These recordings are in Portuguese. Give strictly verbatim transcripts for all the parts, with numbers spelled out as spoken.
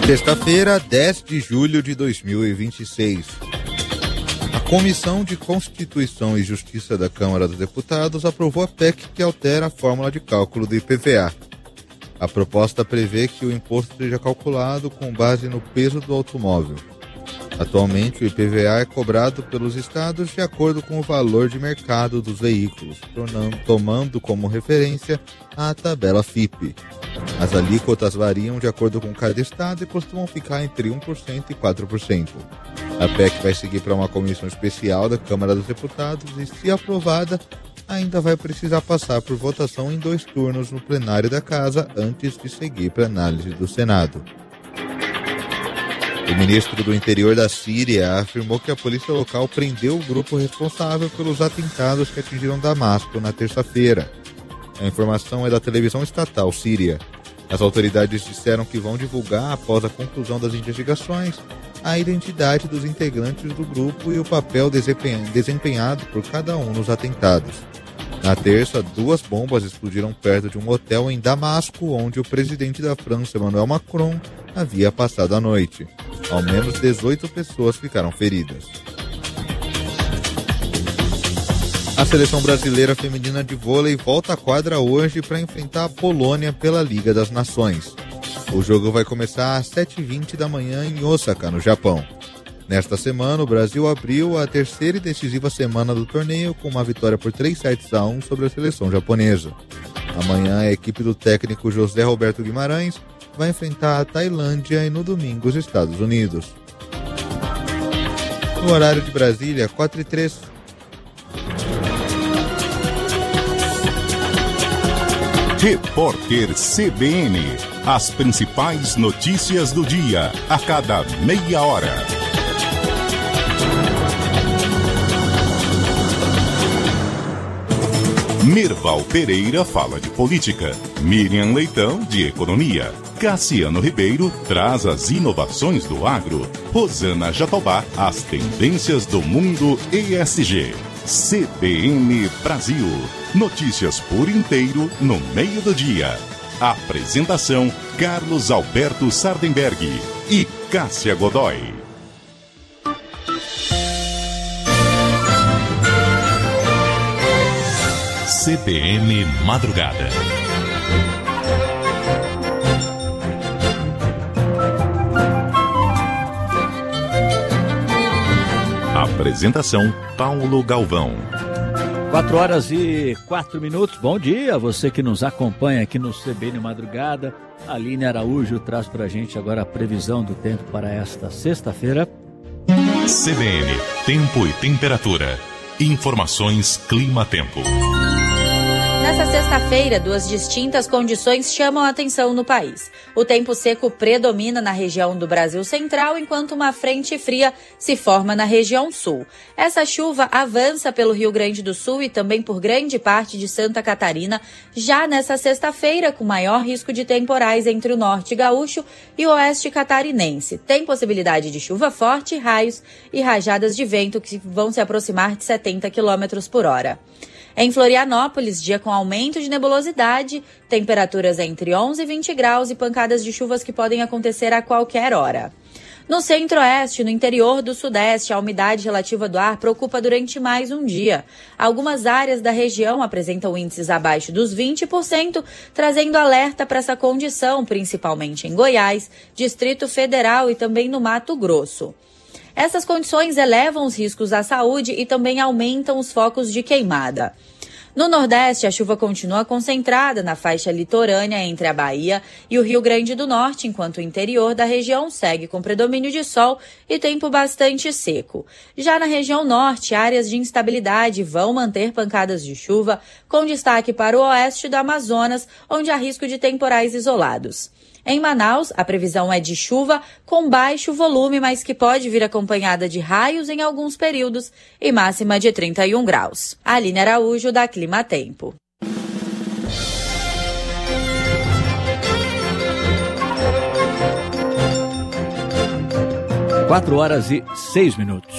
Sexta-feira, dez de julho de dois mil e vinte e seis. A Comissão de Constituição e Justiça da Câmara dos Deputados aprovou a P E C que altera a fórmula de cálculo do I P V A. A proposta prevê que o imposto seja calculado com base no peso do automóvel. Atualmente, o I P V A é cobrado pelos estados de acordo com o valor de mercado dos veículos, tornando, tomando como referência a tabela F I P. As alíquotas variam de acordo com cada estado e costumam ficar entre um por cento e quatro por cento. A P E C vai seguir para uma comissão especial da Câmara dos Deputados e, se aprovada, ainda vai precisar passar por votação em dois turnos no plenário da Casa antes de seguir para análise do Senado. O ministro do Interior da Síria afirmou que a polícia local prendeu o grupo responsável pelos atentados que atingiram Damasco na terça-feira. A informação é da televisão estatal síria. As autoridades disseram que vão divulgar, após a conclusão das investigações, a identidade dos integrantes do grupo e o papel desempenhado por cada um nos atentados. Na terça, duas bombas explodiram perto de um hotel em Damasco, onde o presidente da França, Emmanuel Macron, havia passado a noite. Ao menos dezoito pessoas ficaram feridas. A seleção brasileira feminina de vôlei volta à quadra hoje para enfrentar a Polônia pela Liga das Nações. O jogo vai começar às sete e vinte da manhã em Osaka, no Japão. Nesta semana, o Brasil abriu a terceira e decisiva semana do torneio com uma vitória por três sets a um sobre a seleção japonesa. Amanhã, a equipe do técnico José Roberto Guimarães vai enfrentar a Tailândia e no domingo os Estados Unidos. No horário de Brasília, quatro e três. Repórter C B N. As principais notícias do dia, a cada meia hora. Mirval Pereira fala de política. Miriam Leitão, de economia. Cassiano Ribeiro traz as inovações do agro. Rosana Jatobá, as tendências do mundo E S G. C B N Brasil. Notícias por inteiro no meio do dia. Apresentação: Carlos Alberto Sardenberg e Cássia Godoy. C B N Madrugada. Apresentação: Paulo Galvão. Quatro horas e quatro minutos. Bom dia, você que nos acompanha aqui no C B N Madrugada. A Aline Araújo traz pra gente agora a previsão do tempo para esta sexta-feira. C B N, tempo e temperatura. Informações Clima-Tempo. Nessa sexta-feira, duas distintas condições chamam a atenção no país. O tempo seco predomina na região do Brasil Central, enquanto uma frente fria se forma na região sul. Essa chuva avança pelo Rio Grande do Sul e também por grande parte de Santa Catarina, já nessa sexta-feira, com maior risco de temporais entre o norte gaúcho e o oeste catarinense. Tem possibilidade de chuva forte, raios e rajadas de vento que vão se aproximar de setenta quilômetros por hora. Em Florianópolis, dia com aumento de nebulosidade, temperaturas entre onze e vinte graus e pancadas de chuvas que podem acontecer a qualquer hora. No centro-oeste, no interior do sudeste, a umidade relativa do ar preocupa durante mais um dia. Algumas áreas da região apresentam índices abaixo dos vinte por cento, trazendo alerta para essa condição, principalmente em Goiás, Distrito Federal e também no Mato Grosso. Essas condições elevam os riscos à saúde e também aumentam os focos de queimada. No Nordeste, a chuva continua concentrada na faixa litorânea entre a Bahia e o Rio Grande do Norte, enquanto o interior da região segue com predomínio de sol e tempo bastante seco. Já na região norte, áreas de instabilidade vão manter pancadas de chuva, com destaque para o oeste do Amazonas, onde há risco de temporais isolados. Em Manaus, a previsão é de chuva com baixo volume, mas que pode vir acompanhada de raios em alguns períodos e máxima de trinta e um graus. Aline Araújo, da Clima-Tempo. Quatro horas e seis minutos.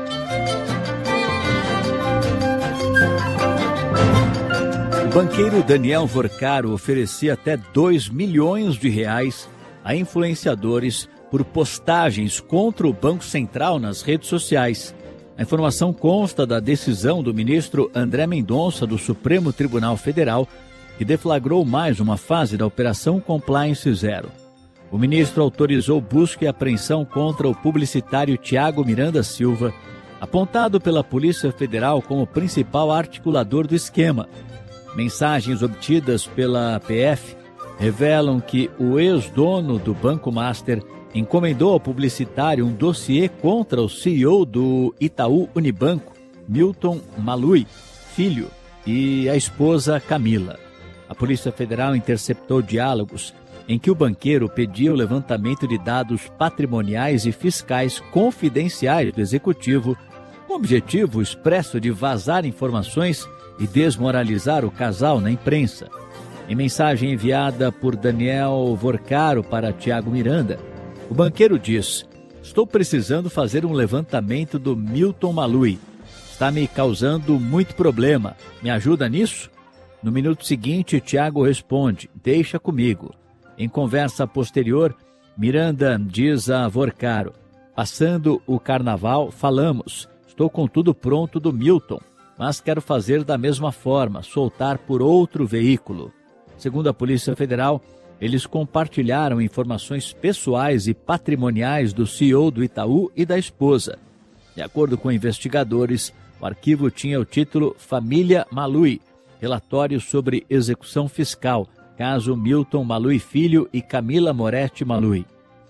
O banqueiro Daniel Vorcaro oferecia até dois milhões de reais a influenciadores por postagens contra o Banco Central nas redes sociais. A informação consta da decisão do ministro André Mendonça do Supremo Tribunal Federal, que deflagrou mais uma fase da Operação Compliance Zero. O ministro autorizou busca e apreensão contra o publicitário Tiago Miranda Silva, apontado pela Polícia Federal como principal articulador do esquema. Mensagens obtidas pela P F revelam que o ex-dono do Banco Master encomendou ao publicitário um dossiê contra o C E O do Itaú Unibanco, Milton Malui, filho, e a esposa Camila. A Polícia Federal interceptou diálogos em que o banqueiro pedia o levantamento de dados patrimoniais e fiscais confidenciais do executivo, com o objetivo expresso de vazar informações e desmoralizar o casal na imprensa. Em mensagem enviada por Daniel Vorcaro para Tiago Miranda, o banqueiro diz: estou precisando fazer um levantamento do Milton Malui. Está me causando muito problema. Me ajuda nisso? No minuto seguinte, Tiago responde: deixa comigo. Em conversa posterior, Miranda diz a Vorcaro: passando o carnaval, falamos. Estou com tudo pronto do Milton, mas quero fazer da mesma forma, soltar por outro veículo. Segundo a Polícia Federal, eles compartilharam informações pessoais e patrimoniais do C E O do Itaú e da esposa. De acordo com investigadores, o arquivo tinha o título Família Malui, relatório sobre execução fiscal, caso Milton Malui Filho e Camila Moretti Malui.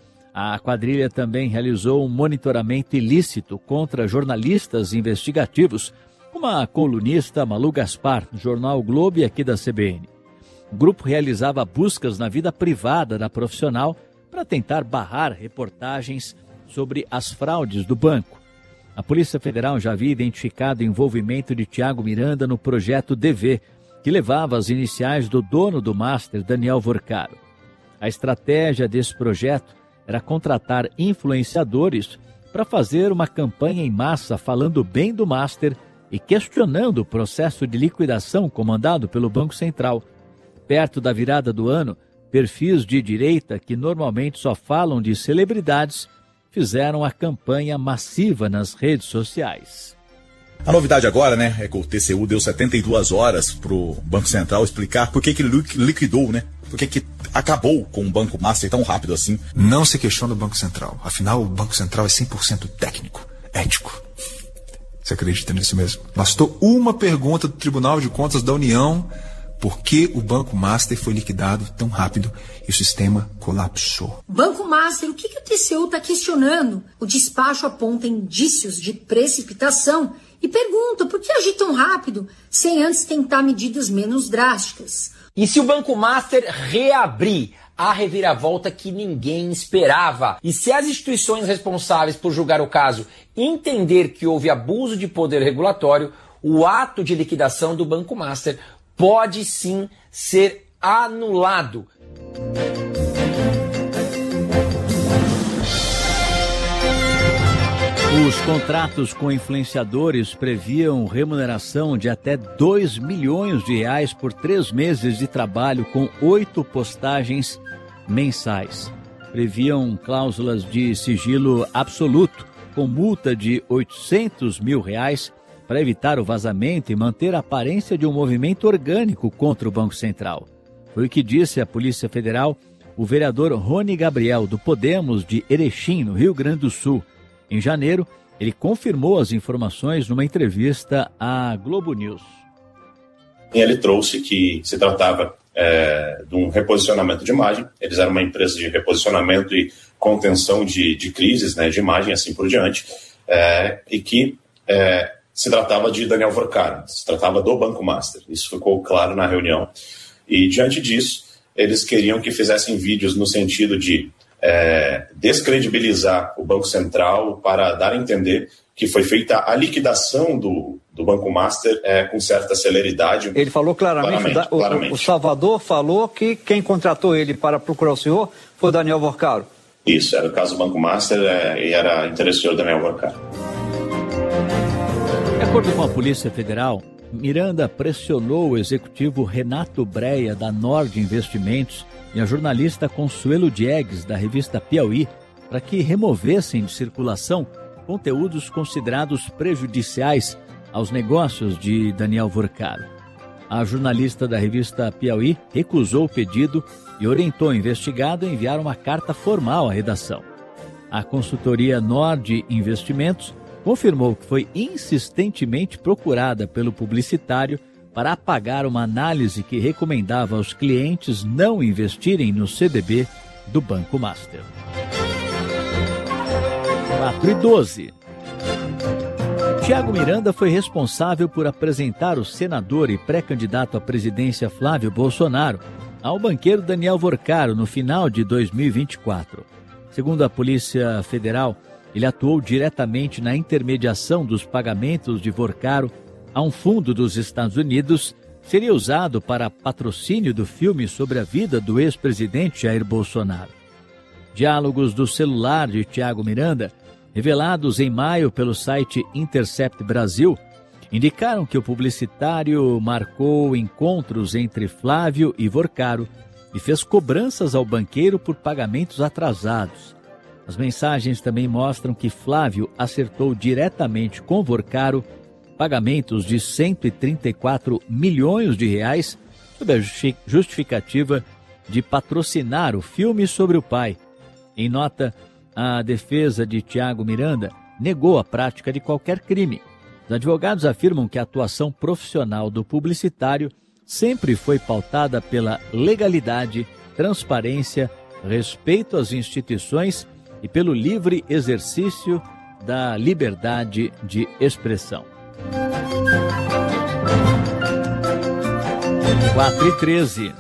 A quadrilha também realizou um monitoramento ilícito contra jornalistas investigativos, como a colunista Malu Gaspar, do jornal o Globo e aqui da C B N. O grupo realizava buscas na vida privada da profissional para tentar barrar reportagens sobre as fraudes do banco. A Polícia Federal já havia identificado o envolvimento de Tiago Miranda no projeto D V, que levava as iniciais do dono do Master, Daniel Vorcaro. A estratégia desse projeto era contratar influenciadores para fazer uma campanha em massa falando bem do Master e questionando o processo de liquidação comandado pelo Banco Central. Perto da virada do ano, perfis de direita, que normalmente só falam de celebridades, fizeram a campanha massiva nas redes sociais. A novidade agora, né, é que o T C U deu setenta e duas horas para o Banco Central explicar por que, que ele liquidou, né? Por que, que acabou com o Banco Master tão rápido assim. Não se questiona o Banco Central. Afinal, o Banco Central é cem por cento técnico, ético. Você acredita nisso mesmo? Bastou uma pergunta do Tribunal de Contas da União por que o Banco Master foi liquidado tão rápido e o sistema colapsou. Banco Master, o que, que o T C U está questionando? O despacho aponta indícios de precipitação e pergunta por que agir tão rápido sem antes tentar medidas menos drásticas. E se o Banco Master reabrir, a reviravolta que ninguém esperava? E se as instituições responsáveis por julgar o caso entender que houve abuso de poder regulatório, o ato de liquidação do Banco Master pode sim ser anulado. Os contratos com influenciadores previam remuneração de até dois milhões de reais por três meses de trabalho com oito postagens mensais. Previam cláusulas de sigilo absoluto, com multa de oitocentos mil reais, para evitar o vazamento e manter a aparência de um movimento orgânico contra o Banco Central. Foi o que disse a Polícia Federal o vereador Rony Gabriel, do Podemos de Erechim, no Rio Grande do Sul. Em janeiro, ele confirmou as informações numa entrevista à Globo News. Ele trouxe que se tratava é, de um reposicionamento de imagem. Eles eram uma empresa de reposicionamento e contenção de, de crises, né, de imagem, assim por diante, é, e que é, se tratava de Daniel Vorcaro, se tratava do Banco Master. Isso ficou claro na reunião. E, diante disso, eles queriam que fizessem vídeos no sentido de É, descredibilizar o Banco Central para dar a entender que foi feita a liquidação do, do Banco Master é, com certa celeridade. Ele falou claramente, claramente, da, o, claramente, o Salvador falou que quem contratou ele para procurar o senhor foi o Daniel Vorcaro. Isso, era o caso do Banco Master é, e era interesse do Daniel Vorcaro. De acordo com a Polícia Federal, Miranda pressionou o executivo Renato Breia, da Nord Investimentos, e a jornalista Consuelo Diegues, da revista Piauí, para que removessem de circulação conteúdos considerados prejudiciais aos negócios de Daniel Vorcaro. A jornalista da revista Piauí recusou o pedido e orientou o investigado a enviar uma carta formal à redação. A consultoria Nord Investimentos confirmou que foi insistentemente procurada pelo publicitário para apagar uma análise que recomendava aos clientes não investirem no C D B do Banco Master. quatro e doze. Tiago Miranda foi responsável por apresentar o senador e pré-candidato à presidência Flávio Bolsonaro ao banqueiro Daniel Vorcaro no final de dois mil e vinte e quatro. Segundo a Polícia Federal, ele atuou diretamente na intermediação dos pagamentos de Vorcaro a um fundo dos Estados Unidos, seria usado para patrocínio do filme sobre a vida do ex-presidente Jair Bolsonaro. Diálogos do celular de Tiago Miranda, revelados em maio pelo site Intercept Brasil, indicaram que o publicitário marcou encontros entre Flávio e Vorcaro e fez cobranças ao banqueiro por pagamentos atrasados. As mensagens também mostram que Flávio acertou diretamente com Vorcaro pagamentos de cento e trinta e quatro milhões de reais sob a justificativa de patrocinar o filme sobre o pai. Em nota, a defesa de Tiago Miranda negou a prática de qualquer crime. Os advogados afirmam que a atuação profissional do publicitário sempre foi pautada pela legalidade, transparência, respeito às instituições e pelo livre exercício da liberdade de expressão. quatro e treze.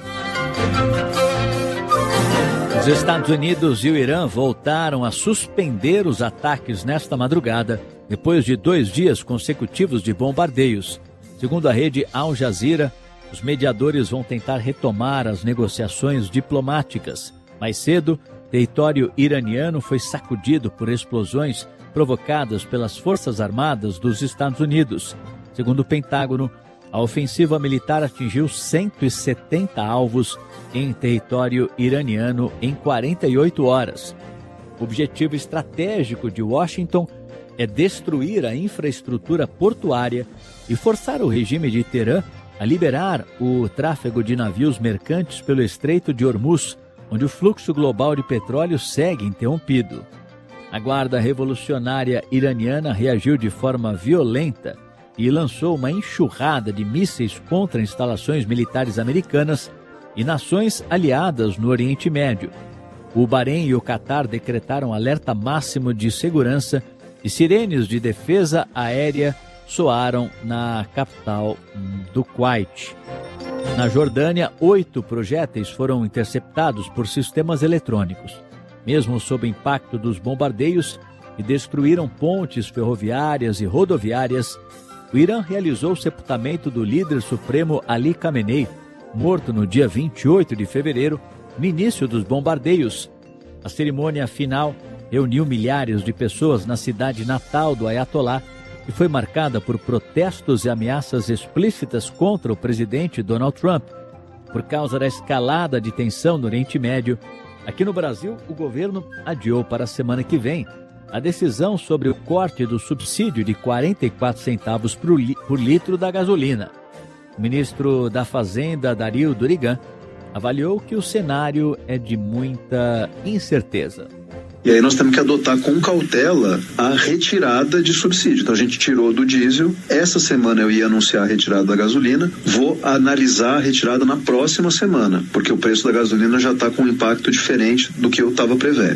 Os Estados Unidos e o Irã voltaram a suspender os ataques nesta madrugada, depois de dois dias consecutivos de bombardeios. Segundo a rede Al Jazeera, os mediadores vão tentar retomar as negociações diplomáticas. Mais cedo, território iraniano foi sacudido por explosões provocadas pelas Forças Armadas dos Estados Unidos. Segundo o Pentágono, a ofensiva militar atingiu cento e setenta alvos em território iraniano em quarenta e oito horas. O objetivo estratégico de Washington é destruir a infraestrutura portuária e forçar o regime de Teherã a liberar o tráfego de navios mercantes pelo Estreito de Hormuz, onde o fluxo global de petróleo segue interrompido. A Guarda Revolucionária Iraniana reagiu de forma violenta e lançou uma enxurrada de mísseis contra instalações militares americanas e nações aliadas no Oriente Médio. O Bahrein e o Catar decretaram alerta máximo de segurança e sirenes de defesa aérea soaram na capital do Kuwait. Na Jordânia, oito projéteis foram interceptados por sistemas eletrônicos. Mesmo sob o impacto dos bombardeios que destruíram pontes ferroviárias e rodoviárias, o Irã realizou o sepultamento do líder supremo Ali Khamenei, morto no dia vinte e oito de fevereiro, no início dos bombardeios. A cerimônia final reuniu milhares de pessoas na cidade natal do Ayatollah e foi marcada por protestos e ameaças explícitas contra o presidente Donald Trump. Por causa da escalada de tensão no Oriente Médio, aqui no Brasil, o governo adiou para a semana que vem a decisão sobre o corte do subsídio de quarenta e quatro centavos por, li- por litro da gasolina. O ministro da Fazenda, Dario Durigan, avaliou que o cenário é de muita incerteza. E aí nós temos que adotar com cautela a retirada de subsídio. Então a gente tirou do diesel, essa semana eu ia anunciar a retirada da gasolina, vou analisar a retirada na próxima semana, porque o preço da gasolina já está com um impacto diferente do que eu estava prevendo.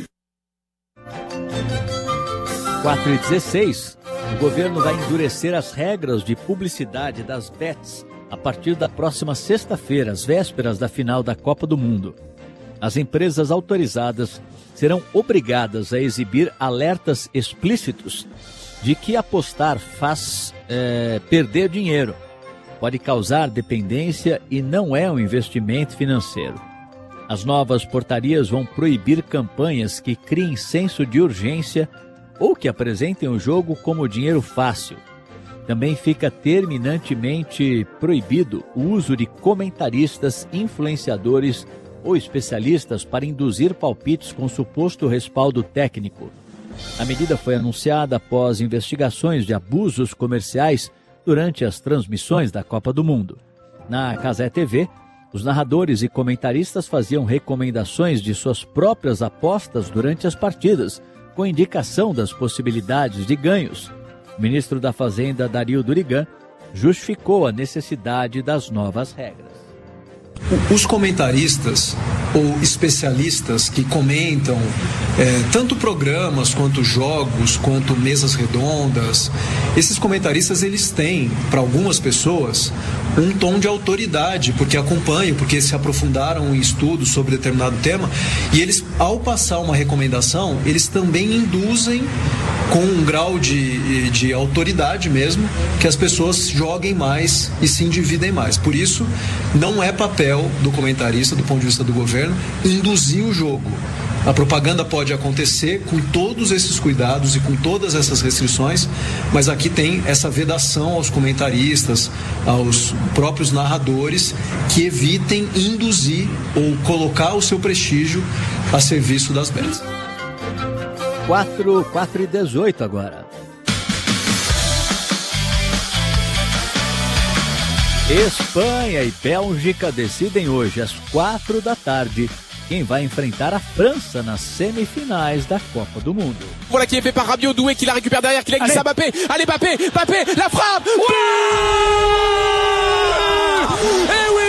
quatro e dezesseis. O governo vai endurecer as regras de publicidade das bets a partir da próxima sexta-feira, às vésperas da final da Copa do Mundo. As empresas autorizadas serão obrigadas a exibir alertas explícitos de que apostar faz é, perder dinheiro, pode causar dependência e não é um investimento financeiro. As novas portarias vão proibir campanhas que criem senso de urgência ou que apresentem o jogo como dinheiro fácil. Também fica terminantemente proibido o uso de comentaristas influenciadores ou especialistas para induzir palpites com suposto respaldo técnico. A medida foi anunciada após investigações de abusos comerciais durante as transmissões da Copa do Mundo. Na Cazé T V, os narradores e comentaristas faziam recomendações de suas próprias apostas durante as partidas, com indicação das possibilidades de ganhos. O ministro da Fazenda, Dario Durigan, justificou a necessidade das novas regras. Os comentaristas ou especialistas que comentam é, tanto programas quanto jogos, quanto mesas redondas, esses comentaristas eles têm, para algumas pessoas, um tom de autoridade, porque acompanham, porque se aprofundaram em estudos sobre determinado tema, e eles, ao passar uma recomendação, eles também induzem com um grau de, de autoridade mesmo, que as pessoas joguem mais e se endividem mais. Por isso, não é papel do comentarista, do ponto de vista do governo, induzir o jogo. A propaganda pode acontecer com todos esses cuidados e com todas essas restrições, mas aqui tem essa vedação aos comentaristas, aos próprios narradores, que evitem induzir ou colocar o seu prestígio a serviço das bets. quatro, quatro e dezoito agora. Espanha e Bélgica decidem hoje, às quatro da tarde, quem vai enfrentar a França nas semifinais da Copa do Mundo. Voilà qui est fait par Rabiot, Doué qui la récupère derrière, qui la glisse à Mbappé. Allez Mbappé, Mbappé, la frappe. Ouais! Eh oui!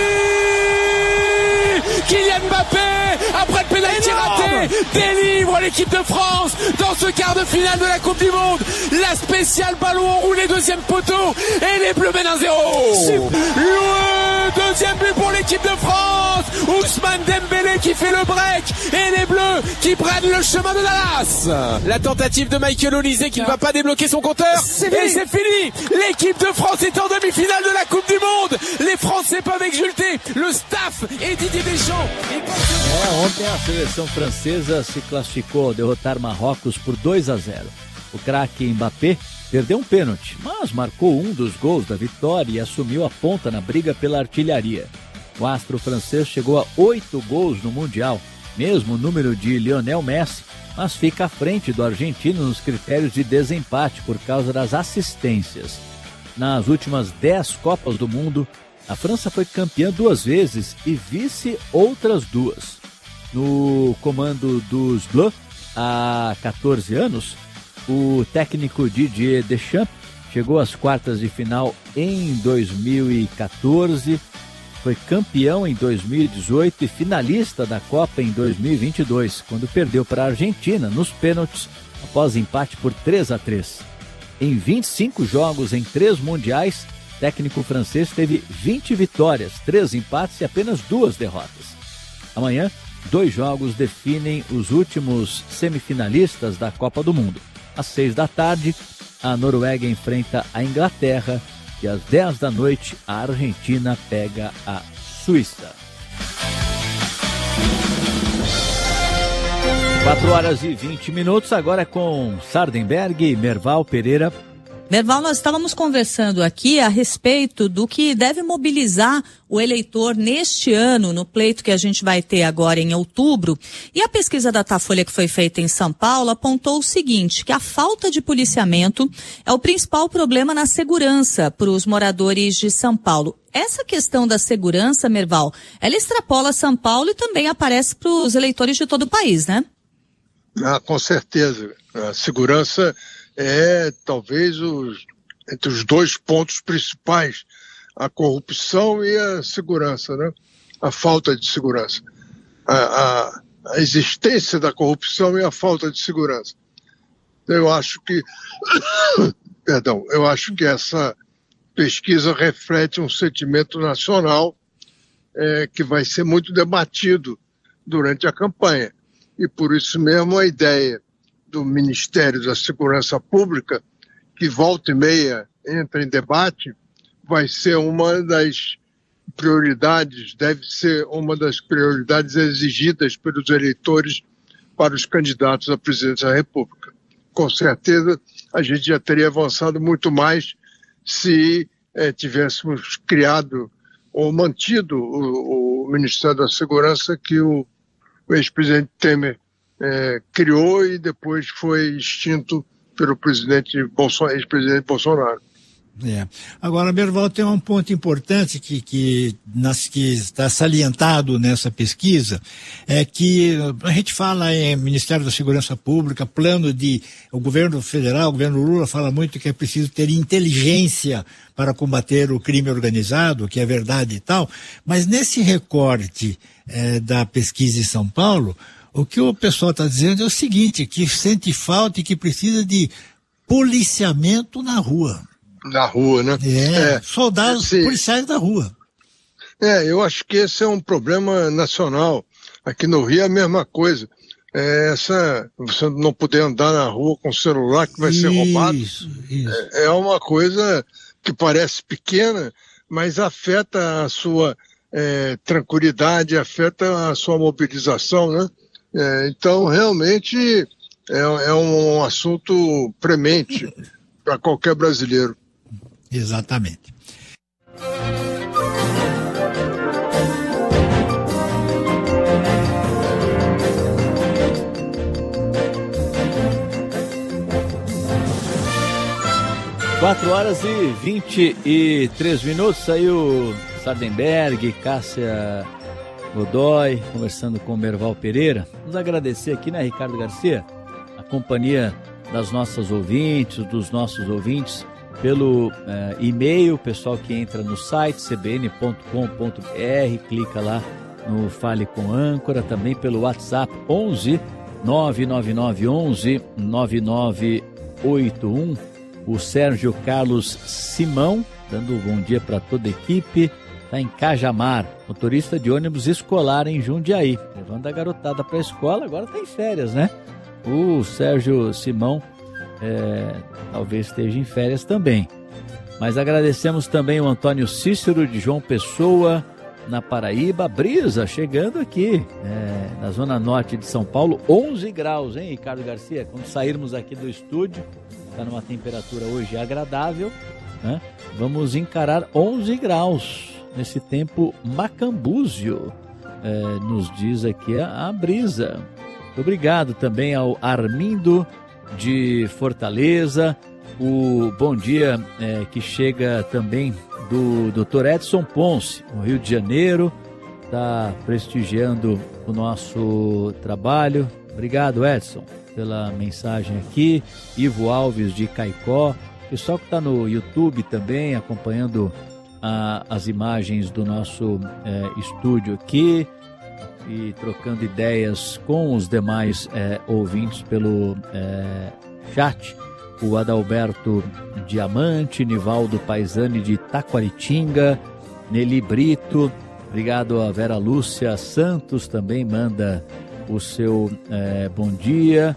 Kylian Mbappé, après le pénalty raté, délivre l'équipe de France dans ce quart de finale de la Coupe du Monde. La spéciale ballon enroulé, deuxième poteau, et les Bleus mènent un zéro. Le deuxième but pour l'équipe de France. Ousmane Dembélé qui fait le break, et les Bleus qui prennent le chemin de Dallas. La tentative de Michael Olise qui ne va pas débloquer son compteur. Et c'est fini. L'équipe de France est en demi-finale de la Coupe du Monde. Les Français peuvent exulter. Le staff et Didier Deschamps. É, ontem a seleção francesa se classificou ao derrotar Marrocos por dois a zero. O craque Mbappé perdeu um pênalti, mas marcou um dos gols da vitória e assumiu a ponta na briga pela artilharia. O astro francês chegou a oito gols no Mundial, mesmo o número de Lionel Messi, mas fica à frente do argentino nos critérios de desempate por causa das assistências. Nas últimas dez Copas do Mundo, a França foi campeã duas vezes e vice outras duas. No comando dos Bleus, há quatorze anos, o técnico Didier Deschamps chegou às quartas de final em dois mil e quatorze, foi campeão em dois mil e dezoito e finalista da Copa em dois mil e vinte e dois, quando perdeu para a Argentina nos pênaltis após empate por três a três. Em vinte e cinco jogos em três mundiais, o técnico francês teve vinte vitórias, três empates e apenas duas derrotas. Amanhã, dois jogos definem os últimos semifinalistas da Copa do Mundo. Às seis da tarde, a Noruega enfrenta a Inglaterra e às dez da noite, a Argentina pega a Suíça. quatro horas e vinte minutos, agora é com Sardenberg e Merval Pereira. Merval, nós estávamos conversando aqui a respeito do que deve mobilizar o eleitor neste ano, no pleito que a gente vai ter agora em outubro. E a pesquisa da Datafolha que foi feita em São Paulo apontou o seguinte, que a falta de policiamento é o principal problema na segurança para os moradores de São Paulo. Essa questão da segurança, Merval, ela extrapola São Paulo e também aparece para os eleitores de todo o país, né? Ah, com certeza. A segurança é talvez os, entre os dois pontos principais, a corrupção e a segurança, né? A falta de segurança. A, a, a existência da corrupção e a falta de segurança. Eu acho que, perdão, eu acho que essa pesquisa reflete um sentimento nacional é, que vai ser muito debatido durante a campanha. E por isso mesmo a ideia do Ministério da Segurança Pública, que volta e meia entra em debate, vai ser uma das prioridades, deve ser uma das prioridades exigidas pelos eleitores para os candidatos à presidência da República. Com certeza, a gente já teria avançado muito mais se eh, tivéssemos criado ou mantido o, o Ministério da Segurança que o, o ex-presidente Temer é, criou e depois foi extinto pelo presidente Bolson, ex-presidente Bolsonaro. É. Agora, Merval, tem um ponto importante que, que, nas, que está salientado nessa pesquisa, é que a gente fala em Ministério da Segurança Pública, plano de, o governo federal, o governo Lula fala muito que é preciso ter inteligência para combater o crime organizado, que é verdade e tal, mas nesse recorte é, da pesquisa em São Paulo, o que o pessoal está dizendo é o seguinte, que sente falta e que precisa de policiamento na rua. Na rua, né? É, é soldados esse, policiais da rua. É, eu acho que esse é um problema nacional. Aqui no Rio é a mesma coisa. É essa, você não poder andar na rua com o celular que vai isso, ser roubado. Isso. É, é uma coisa que parece pequena, mas afeta a sua é, tranquilidade, afeta a sua mobilização, né? É, então, realmente, é, é um assunto premente para qualquer brasileiro. Exatamente. Quatro horas e vinte e três minutos, saiu Sardenberg, Cássia Godoy, conversando com o Merval Pereira. Vamos agradecer aqui, né, Ricardo Garcia, a companhia das nossas ouvintes, dos nossos ouvintes, pelo eh, e-mail, pessoal que entra no site c b n ponto com ponto b r, clica lá no Fale com Âncora, também pelo WhatsApp onze nove nove nove onze nove nove oito um, o Sérgio Carlos Simão, dando um bom dia para toda a equipe, está em Cajamar, motorista de ônibus escolar em Jundiaí, levando a garotada para a escola, agora está em férias, né? O Sérgio Simão É, talvez esteja em férias também, mas agradecemos também o Antônio Cícero de João Pessoa, na Paraíba. Brisa chegando aqui é, na zona norte de São Paulo, onze graus, hein, Ricardo Garcia? Quando sairmos aqui do estúdio, está numa temperatura hoje agradável, né? Vamos encarar onze graus nesse tempo macambúzio, é, nos diz aqui a, a Brisa. Muito obrigado também ao Armindo de Fortaleza, o bom dia é, que chega também do doutor Edson Ponce, no Rio de Janeiro, está prestigiando o nosso trabalho. Obrigado, Edson, pela mensagem aqui. Ivo Alves de Caicó, pessoal que está no YouTube também acompanhando a, as imagens do nosso é, estúdio aqui e trocando ideias com os demais é, ouvintes pelo é, chat. O Adalberto Diamante, Nivaldo Paisani de Taquaritinga, Nelly Brito, obrigado a Vera Lúcia Santos, também manda o seu é, bom dia.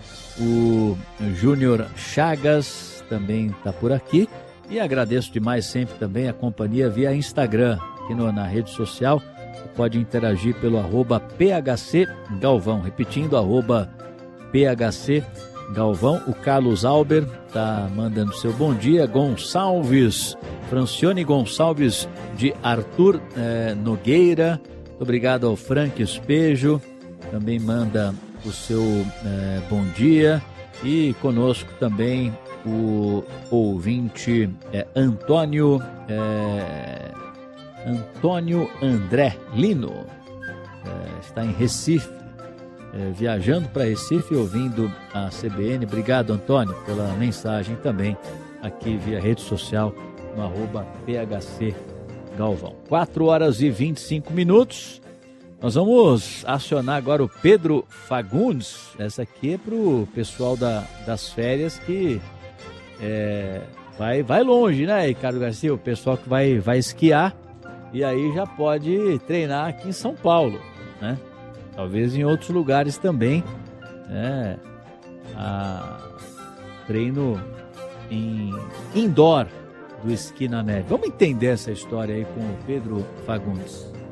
O Júnior Chagas também está por aqui. E agradeço demais sempre também a companhia via Instagram, aqui no, na rede social. Pode interagir pelo arroba P H C Galvão, repetindo, arroba P H C Galvão. O Carlos Alber está mandando seu bom dia. Gonçalves, Francione Gonçalves de Arthur eh, Nogueira, muito obrigado ao Frank Espejo, também manda o seu eh, bom dia. E conosco também o ouvinte eh, Antônio eh, Antônio André Lino, é, está em Recife, é, viajando para Recife, ouvindo a C B N. Obrigado, Antônio, pela mensagem também aqui via rede social no arroba P H C Galvão. quatro horas e vinte e cinco minutos. Nós vamos acionar agora o Pedro Fagundes. Essa aqui é para o pessoal da, das férias que é, vai, vai longe, né, Ricardo Garcia? O pessoal que vai, vai esquiar. E aí já pode treinar aqui em São Paulo, né? Talvez em outros lugares também, né? A treino em indoor do esqui na neve. Vamos entender essa história aí com o Pedro Fagundes.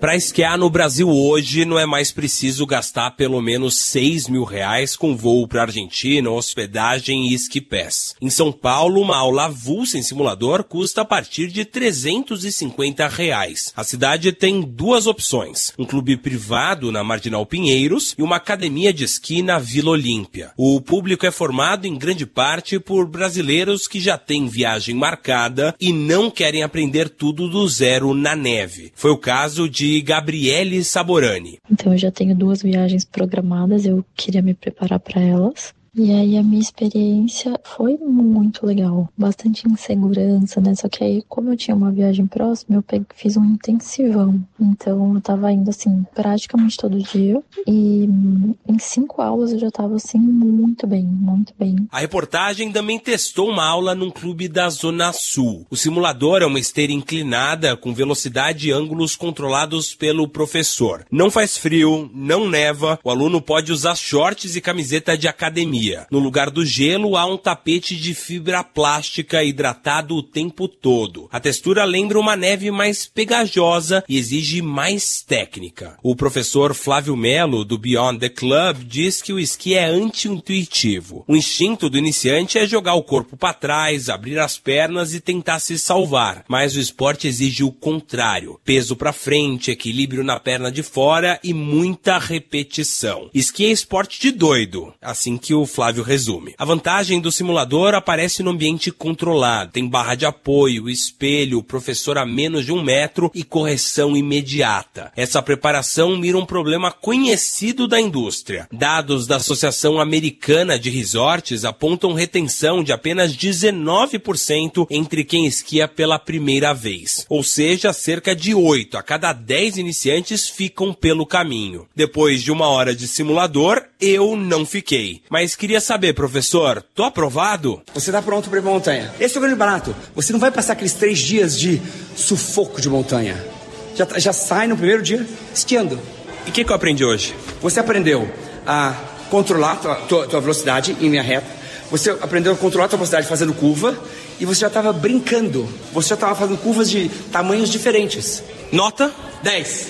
Para esquiar no Brasil hoje, não é mais preciso gastar pelo menos seis mil reais com voo para Argentina, hospedagem e Ski Pass. Em São Paulo, uma aula avulsa em simulador custa a partir de trezentos e cinquenta reais. A cidade tem duas opções, um clube privado na Marginal Pinheiros e uma academia de esqui na Vila Olímpia. O público é formado em grande parte por brasileiros que já têm viagem marcada e não querem aprender tudo do zero na neve. Foi o caso de Gabriele Saborani. Então eu já tenho duas viagens programadas, eu queria me preparar para elas. E aí a minha experiência foi muito legal, bastante insegurança, né? Só que aí, como eu tinha uma viagem próxima, eu peguei, fiz um intensivão. Então eu tava indo assim, praticamente todo dia. E em cinco aulas eu já tava assim, muito bem, muito bem. A reportagem também testou uma aula num clube da Zona Sul. O simulador é uma esteira inclinada com velocidade e ângulos controlados pelo professor. Não faz frio, não neva, o aluno pode usar shorts e camiseta de academia. No lugar do gelo, há um tapete de fibra plástica hidratado o tempo todo. A textura lembra uma neve mais pegajosa e exige mais técnica. O professor Flávio Melo, do Beyond the Club, diz que o esqui é anti-intuitivo. O instinto do iniciante é jogar o corpo para trás, abrir as pernas e tentar se salvar. Mas o esporte exige o contrário. Peso para frente, equilíbrio na perna de fora e muita repetição. Esqui é esporte de doido, assim que o Flávio resume. A vantagem do simulador aparece no ambiente controlado. Tem barra de apoio, espelho, professor a menos de um metro e correção imediata. Essa preparação mira um problema conhecido da indústria. Dados da Associação Americana de Resorts apontam retenção de apenas dezenove por cento entre quem esquia pela primeira vez. Ou seja, cerca de oito a cada dez iniciantes ficam pelo caminho. Depois de uma hora de simulador, eu não fiquei. Mas queria saber, professor, tô aprovado? Você tá pronto para ir pra montanha. Esse é o grande barato. Você não vai passar aqueles três dias de sufoco de montanha. Já, já sai no primeiro dia esquiando. E o que, que eu aprendi hoje? Você aprendeu a controlar tua, tua, tua velocidade em linha reta. Você aprendeu a controlar tua velocidade fazendo curva. E você já estava brincando. Você já estava fazendo curvas de tamanhos diferentes. Nota? dez.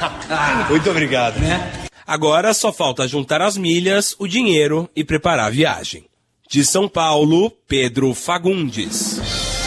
Muito obrigado. Né? Agora só falta juntar as milhas, o dinheiro e preparar a viagem. De São Paulo, Pedro Fagundes.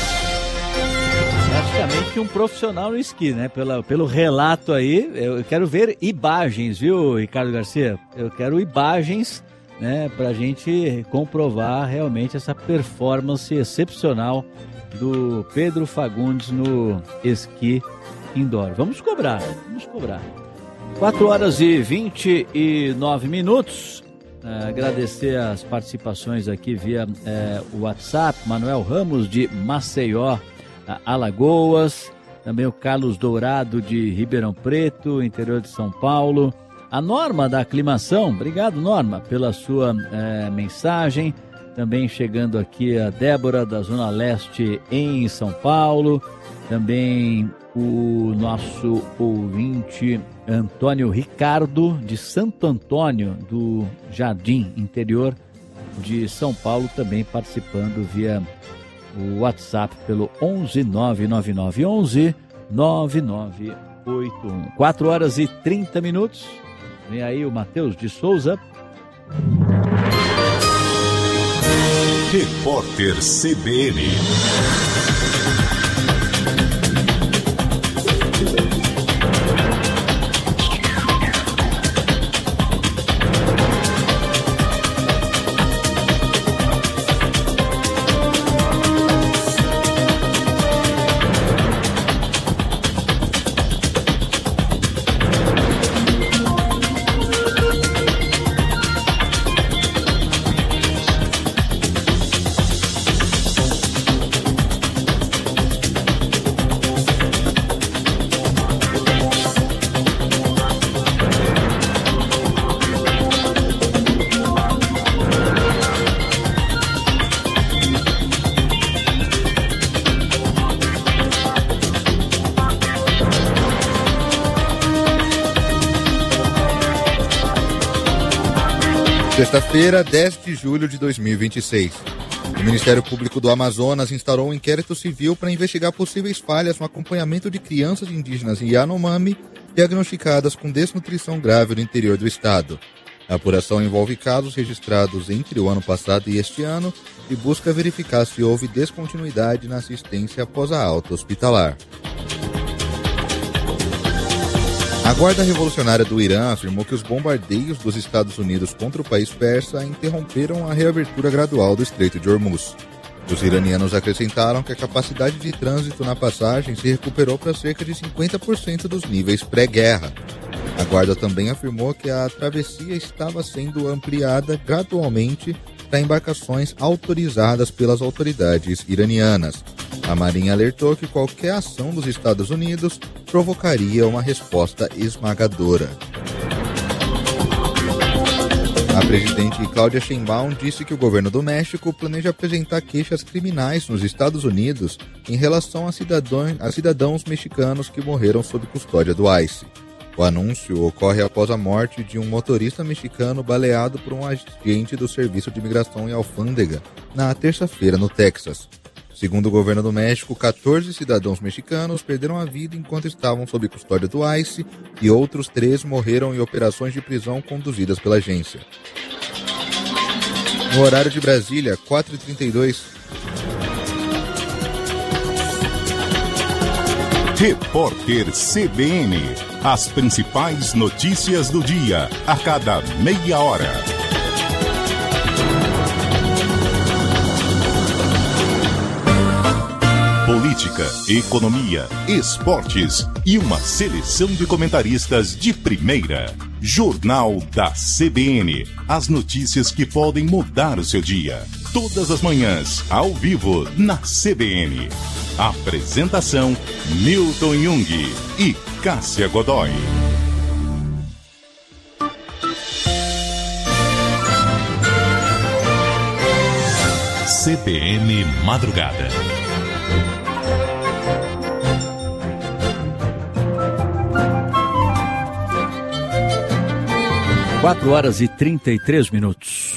Praticamente um profissional no esqui, né? Pela, pelo relato aí, eu quero ver imagens, viu, Ricardo Garcia? Eu quero imagens, né, pra gente comprovar realmente essa performance excepcional do Pedro Fagundes no esqui indoor. Vamos cobrar, vamos cobrar. quatro horas e vinte e nove minutos. É, agradecer as participações aqui via é, o WhatsApp. Manuel Ramos de Maceió, Alagoas. Também o Carlos Dourado de Ribeirão Preto, interior de São Paulo. A Norma da Aclimação. Obrigado, Norma, pela sua é, mensagem. Também chegando aqui a Débora da Zona Leste em São Paulo. Também o nosso ouvinte Antônio Ricardo de Santo Antônio do Jardim, interior de São Paulo, também participando via o WhatsApp pelo onze nove nove nove onze nove nove oito um. quatro horas e trinta minutos. Vem aí o Matheus de Souza. Repórter C B N. Sexta-feira, dez de julho de dois mil e vinte e seis. O Ministério Público do Amazonas instaurou um inquérito civil para investigar possíveis falhas no acompanhamento de crianças indígenas em Yanomami diagnosticadas com desnutrição grave no interior do estado. A apuração envolve casos registrados entre o ano passado e este ano e busca verificar se houve descontinuidade na assistência após a alta hospitalar. A Guarda Revolucionária do Irã afirmou que os bombardeios dos Estados Unidos contra o país persa interromperam a reabertura gradual do Estreito de Hormuz. Os iranianos acrescentaram que a capacidade de trânsito na passagem se recuperou para cerca de cinquenta por cento dos níveis pré-guerra. A Guarda também afirmou que a travessia estava sendo ampliada gradualmente para embarcações autorizadas pelas autoridades iranianas. A Marinha alertou que qualquer ação dos Estados Unidos provocaria uma resposta esmagadora. A presidente Cláudia Sheinbaum disse que o governo do México planeja apresentar queixas criminais nos Estados Unidos em relação a cidadãos, a cidadãos mexicanos que morreram sob custódia do ICE. O anúncio ocorre após a morte de um motorista mexicano baleado por um agente do Serviço de Imigração e Alfândega na terça-feira no Texas. Segundo o governo do México, quatorze cidadãos mexicanos perderam a vida enquanto estavam sob custódia do ICE e outros três morreram em operações de prisão conduzidas pela agência. No horário de Brasília, quatro e trinta e dois. Repórter C B N. As principais notícias do dia, a cada meia hora. Política, economia, esportes e uma seleção de comentaristas de primeira. Jornal da C B N. As notícias que podem mudar o seu dia. Todas as manhãs, ao vivo, na C B N. Apresentação, Milton Jung e Cássia Godoy. C B N Madrugada. Quatro horas e trinta e três minutos.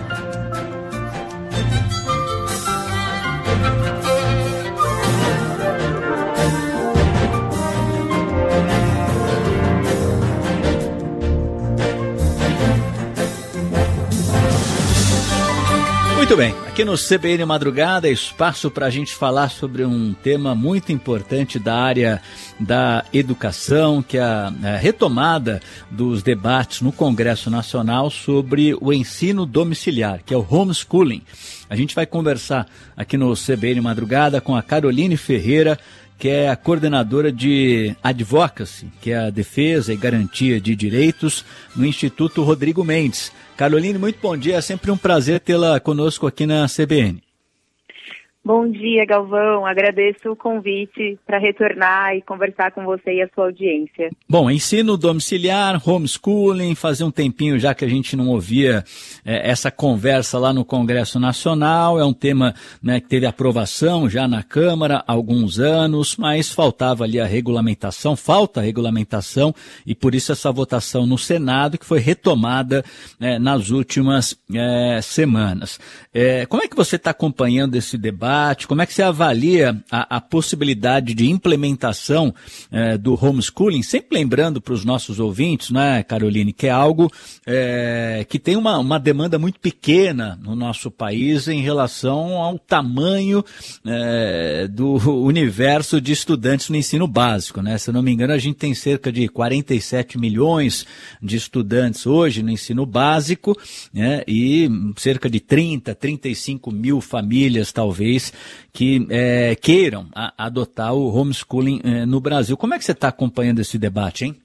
Muito bem, aqui no C B N Madrugada, espaço para a gente falar sobre um tema muito importante da área da educação, que é a, a retomada dos debates no Congresso Nacional sobre o ensino domiciliar, que é o homeschooling. A gente vai conversar aqui no C B N Madrugada com a Caroline Ferreira, que é a coordenadora de Advocacy, que é a defesa e garantia de direitos no Instituto Rodrigo Mendes. Caroline, muito bom dia, é sempre um prazer tê-la conosco aqui na C B N. Bom dia, Galvão. Agradeço o convite para retornar e conversar com você e a sua audiência. Bom, ensino domiciliar, homeschooling, fazia um tempinho já que a gente não ouvia é, essa conversa lá no Congresso Nacional. É um tema, né, que teve aprovação já na Câmara há alguns anos, mas faltava ali a regulamentação, falta a regulamentação, e por isso essa votação no Senado que foi retomada é, nas últimas é, semanas. É, como é que você está acompanhando esse debate? Como é que você avalia a, a possibilidade de implementação eh, do homeschooling? Sempre lembrando para os nossos ouvintes, né, Caroline, que é algo eh, que tem uma, uma demanda muito pequena no nosso país em relação ao tamanho eh, do universo de estudantes no ensino básico, né? Se eu não me engano, a gente tem cerca de quarenta e sete milhões de estudantes hoje no ensino básico, né, e cerca de trinta, trinta e cinco mil famílias, talvez, que é, queiram a, adotar o homeschooling é, no Brasil. Como é que você está acompanhando esse debate, hein?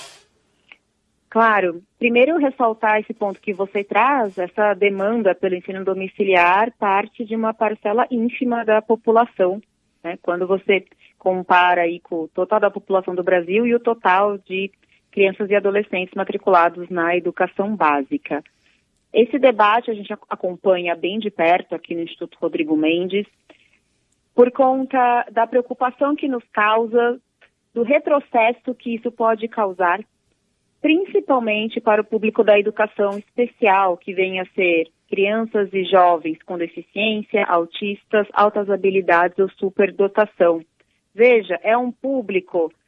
Claro. Primeiro, ressaltar esse ponto que você traz, essa demanda pelo ensino domiciliar parte de uma parcela ínfima da população, né? Quando você compara aí com o total da população do Brasil e o total de crianças e adolescentes matriculados na educação básica. Esse debate a gente acompanha bem de perto aqui no Instituto Rodrigo Mendes, por conta da preocupação que nos causa, do retrocesso que isso pode causar, principalmente para o público da educação especial, que vem a ser crianças e jovens com deficiência, autistas, altas habilidades ou superdotação. Veja, é um público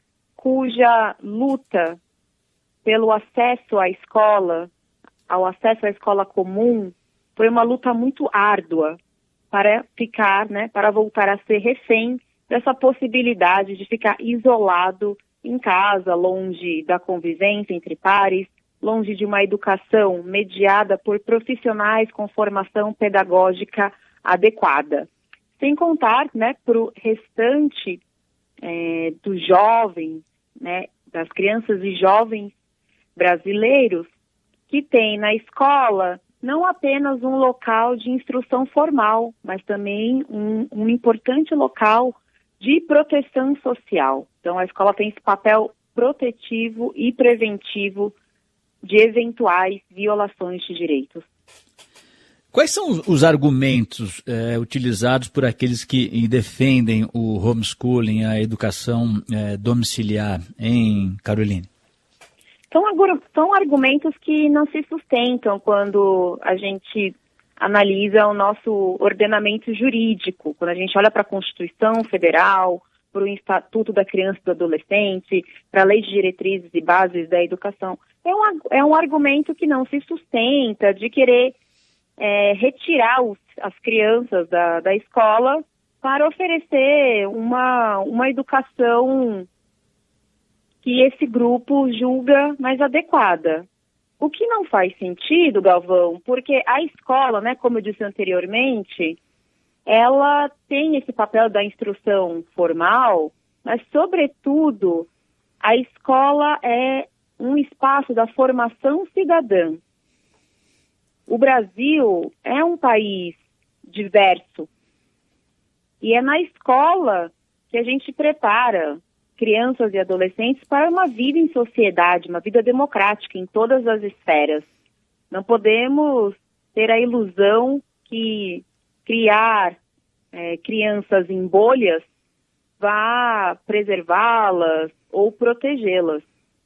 cuja luta pelo acesso à escola, ao acesso à escola comum, foi uma luta muito árdua para ficar, né, para voltar a ser refém dessa possibilidade de ficar isolado em casa, longe da convivência entre pares, longe de uma educação mediada por profissionais com formação pedagógica adequada. Sem contar, né, para o restante é, dos jovens, né, das crianças e jovens brasileiros, que tem na escola não apenas um local de instrução formal, mas também um, um importante local de proteção social. Então, a escola tem esse papel protetivo e preventivo de eventuais violações de direitos. Quais são os argumentos é, utilizados por aqueles que defendem o homeschooling, a educação é, domiciliar, em Caroline? São, são argumentos que não se sustentam quando a gente analisa o nosso ordenamento jurídico, quando a gente olha para a Constituição Federal, para o Estatuto da Criança e do Adolescente, para a Lei de Diretrizes e Bases da Educação. É um, é um argumento que não se sustenta de querer é, retirar os, as crianças da, da escola para oferecer uma, uma educação que esse grupo julga mais adequada. O que não faz sentido, Galvão, porque a escola, né, como eu disse anteriormente, ela tem esse papel da instrução formal, mas, sobretudo, a escola é um espaço da formação cidadã. O Brasil é um país diverso e é na escola que a gente prepara crianças e adolescentes para uma vida em sociedade, uma vida democrática em todas as esferas. Não podemos ter a ilusão que criar é, crianças em bolhas vá preservá-las ou protegê-las.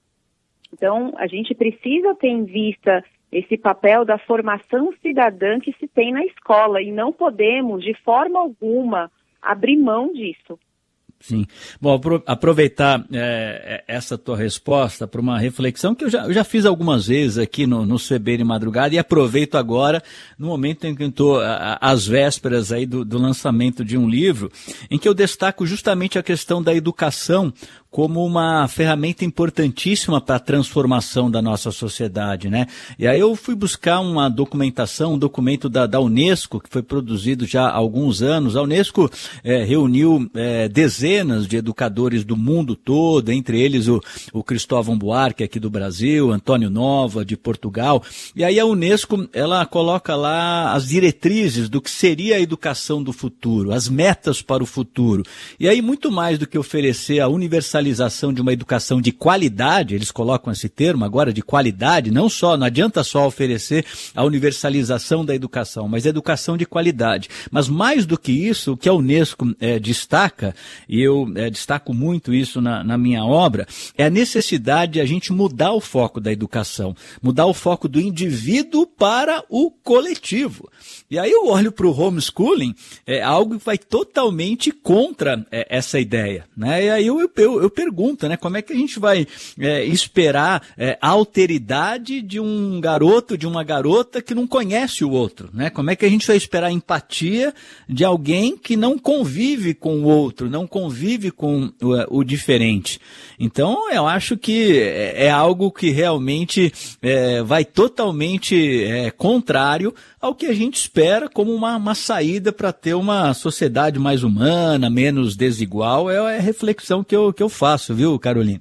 Então, a gente precisa ter em vista esse papel da formação cidadã que se tem na escola e não podemos, de forma alguma, abrir mão disso. Sim. Bom, aproveitar é, essa tua resposta para uma reflexão que eu já, eu já fiz algumas vezes aqui no, no C B N Madrugada e aproveito agora no momento em que eu estou às vésperas aí do, do lançamento de um livro em que eu destaco justamente a questão da educação como uma ferramenta importantíssima para a transformação da nossa sociedade, né? E aí eu fui buscar uma documentação, um documento da, da Unesco, que foi produzido já há alguns anos. A Unesco é, reuniu é, dezenas de educadores do mundo todo, entre eles o, o Cristóvão Buarque, aqui do Brasil, Antônio Nova, de Portugal. E aí a Unesco, ela coloca lá as diretrizes do que seria a educação do futuro, as metas para o futuro. E aí, muito mais do que oferecer a universalização de uma educação de qualidade, eles colocam esse termo agora de qualidade, não só, não adianta só oferecer a universalização da educação, mas a educação de qualidade. Mas mais do que isso, o que a Unesco é, destaca, e eu é, destaco muito isso na, na minha obra, é a necessidade de a gente mudar o foco da educação, mudar o foco do indivíduo para o coletivo. E aí eu olho para o homeschooling, é algo que vai totalmente contra é, essa ideia, né? E aí eu, eu, eu pergunto, né, como é que a gente vai é, esperar é, a alteridade de um garoto, de uma garota que não conhece o outro, né? Como é que a gente vai esperar a empatia de alguém que não convive com o outro, não convive com o, o diferente? Então, eu acho que é, é algo que realmente é, vai totalmente é, contrário ao que a gente espera como uma, uma saída para ter uma sociedade mais humana, menos desigual. É a reflexão que eu, que eu faço, viu, Caroline?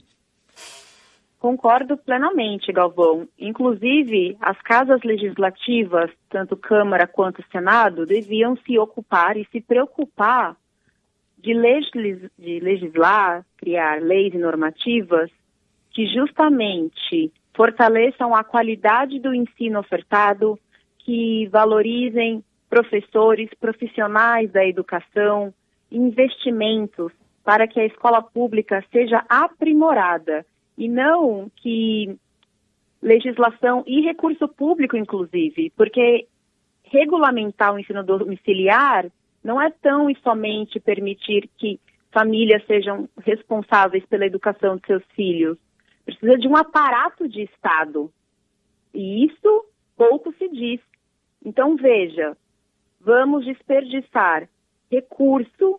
Concordo plenamente, Galvão. Inclusive, as casas legislativas, tanto Câmara quanto Senado, deviam se ocupar e se preocupar de, legis- de legislar, criar leis e normativas que justamente fortaleçam a qualidade do ensino ofertado, que valorizem professores, profissionais da educação, investimentos para que a escola pública seja aprimorada e não que legislação e recurso público, inclusive, porque regulamentar o ensino domiciliar não é tão e somente permitir que famílias sejam responsáveis pela educação de seus filhos. Precisa de um aparato de Estado. E isso pouco se diz. Então, veja, vamos desperdiçar recurso,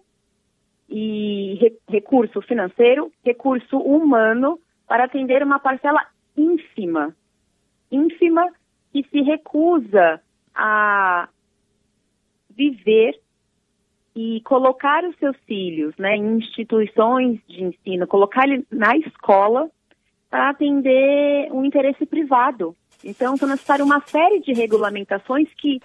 e re, recurso financeiro, recurso humano, para atender uma parcela ínfima, ínfima que se recusa a viver e colocar os seus filhos, né, em instituições de ensino, colocar ele na escola para atender um interesse privado. Então, é necessário uma série de regulamentações que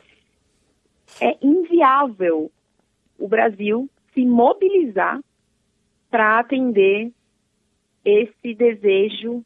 é inviável o Brasil se mobilizar para atender esse desejo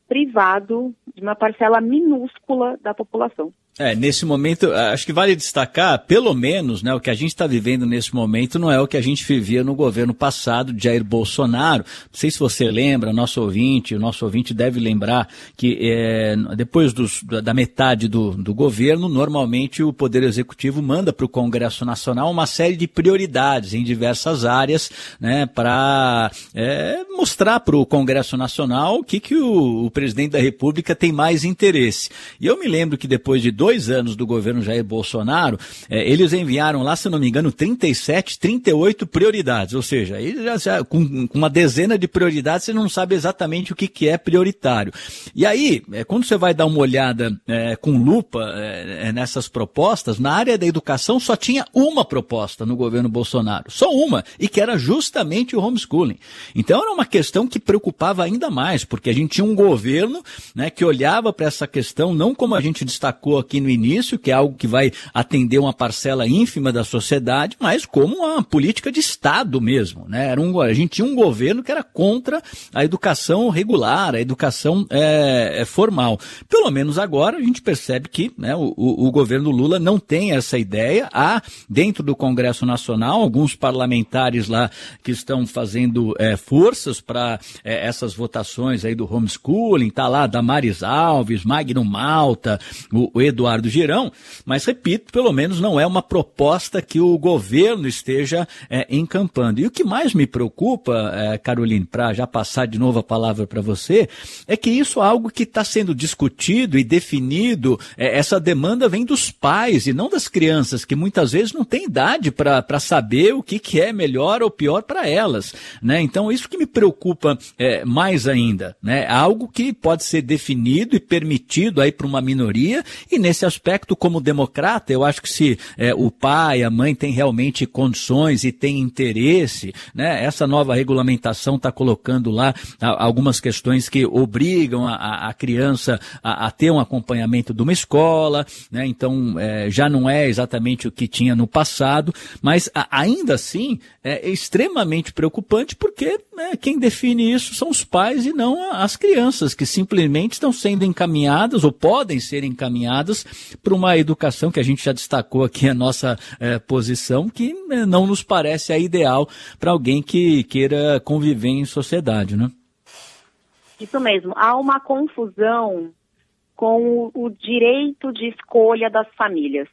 privado de uma parcela minúscula da população. É, nesse momento, acho que vale destacar, pelo menos, né, o que a gente está vivendo nesse momento não é o que a gente vivia no governo passado de Jair Bolsonaro. Não sei se você lembra, nosso ouvinte, o nosso ouvinte deve lembrar que é, depois dos, da metade do, do governo, normalmente o Poder Executivo manda para o Congresso Nacional uma série de prioridades em diversas áreas, né, para é, mostrar para o Congresso Nacional o que, que o, o presidente da República tem mais interesse. E eu me lembro que depois de dois dois anos do governo Jair Bolsonaro, eh, eles enviaram lá, se não me engano, trinta e sete, trinta e oito prioridades, ou seja, aí já, já, com, com uma dezena de prioridades você não sabe exatamente o que, que é prioritário. E aí, eh, quando você vai dar uma olhada eh, com lupa eh, nessas propostas, na área da educação só tinha uma proposta no governo Bolsonaro, só uma, e que era justamente o homeschooling. Então era uma questão que preocupava ainda mais, porque a gente tinha um governo, né, que olhava para essa questão não como a gente destacou aqui no início, que é algo que vai atender uma parcela ínfima da sociedade, mas como uma política de Estado mesmo, né? Era um, a gente tinha um governo que era contra a educação regular, a educação é, é formal. Pelo menos agora a gente percebe que, né, o, o, o governo Lula não tem essa ideia. Há dentro do Congresso Nacional alguns parlamentares lá que estão fazendo é, forças para é, essas votações aí do homeschooling, tá lá Damares Alves, Magno Malta, o, o Eduardo Eduardo Girão, mas repito, pelo menos não é uma proposta que o governo esteja é, encampando. E o que mais me preocupa, é, Caroline, para já passar de novo a palavra para você, é que isso é algo que está sendo discutido e definido, é, essa demanda vem dos pais e não das crianças, que muitas vezes não têm idade para saber o que, que é melhor ou pior para elas, né? Então isso que me preocupa é, mais ainda, né? Algo que pode ser definido e permitido aí para uma minoria. E nesse aspecto, como democrata, eu acho que se é, o pai, a mãe tem realmente condições e tem interesse, né, essa nova regulamentação está colocando lá a, algumas questões que obrigam a, a criança a, a ter um acompanhamento de uma escola, né, então é, já não é exatamente o que tinha no passado, mas a, ainda assim é extremamente preocupante porque, né, quem define isso são os pais e não as crianças, que simplesmente estão sendo encaminhadas ou podem ser encaminhadas para uma educação que a gente já destacou aqui a nossa eh, posição, que eh, não nos parece a ideal para alguém que queira conviver em sociedade, né? Isso mesmo. Há uma confusão com o, o direito de escolha das famílias.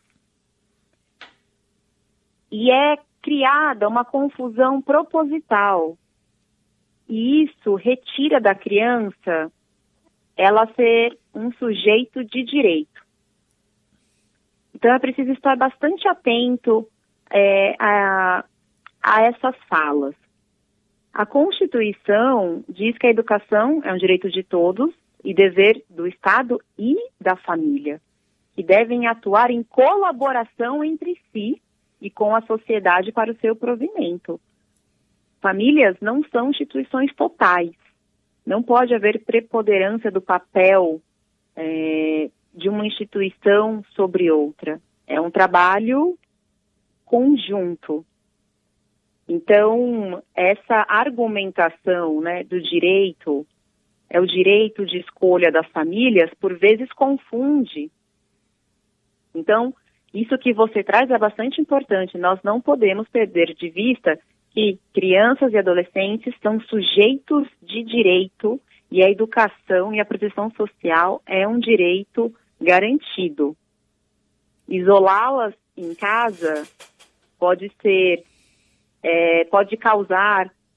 E é criada uma confusão proposital. E isso retira da criança ela ser um sujeito de direito. Então é preciso estar bastante atento é, a, a essas falas. A Constituição diz que a educação é um direito de todos e dever do Estado e da família, que devem atuar em colaboração entre si e com a sociedade para o seu provimento. Famílias não são instituições totais. Não pode haver preponderância do papel é, de uma instituição sobre outra. É um trabalho conjunto. Então, essa argumentação, né, do direito, é o direito de escolha das famílias, por vezes confunde. Então, isso que você traz é bastante importante. Nós não podemos perder de vista que crianças e adolescentes são sujeitos de direito e a educação e a proteção social é um direito garantido. Isolá-las em casa pode ser, é, pode causar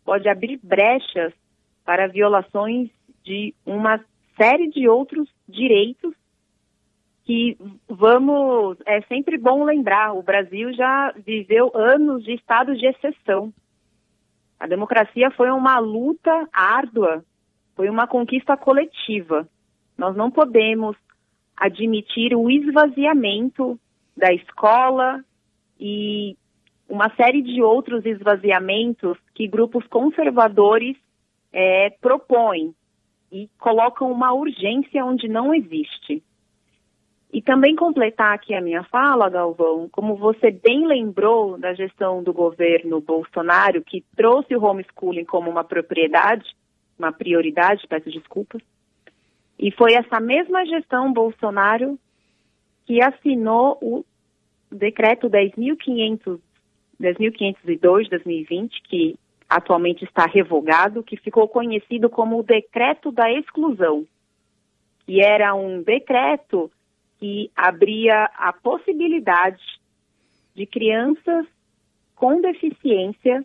pode abrir brechas para violações de uma série de outros direitos que, vamos, é sempre bom lembrar, o Brasil já viveu anos de estado de exceção. A democracia foi uma luta árdua, foi uma conquista coletiva. Nós não podemos admitir o esvaziamento da escola e uma série de outros esvaziamentos que grupos conservadores é, propõem e colocam uma urgência onde não existe. E também completar aqui a minha fala, Galvão, como você bem lembrou da gestão do governo Bolsonaro, que trouxe o homeschooling como uma propriedade, uma prioridade, peço desculpas, e foi essa mesma gestão Bolsonaro que assinou o decreto dez mil quinhentos e dois de dois mil e vinte, que atualmente está revogado, que ficou conhecido como o decreto da exclusão, que era um decreto que abria a possibilidade de crianças com deficiência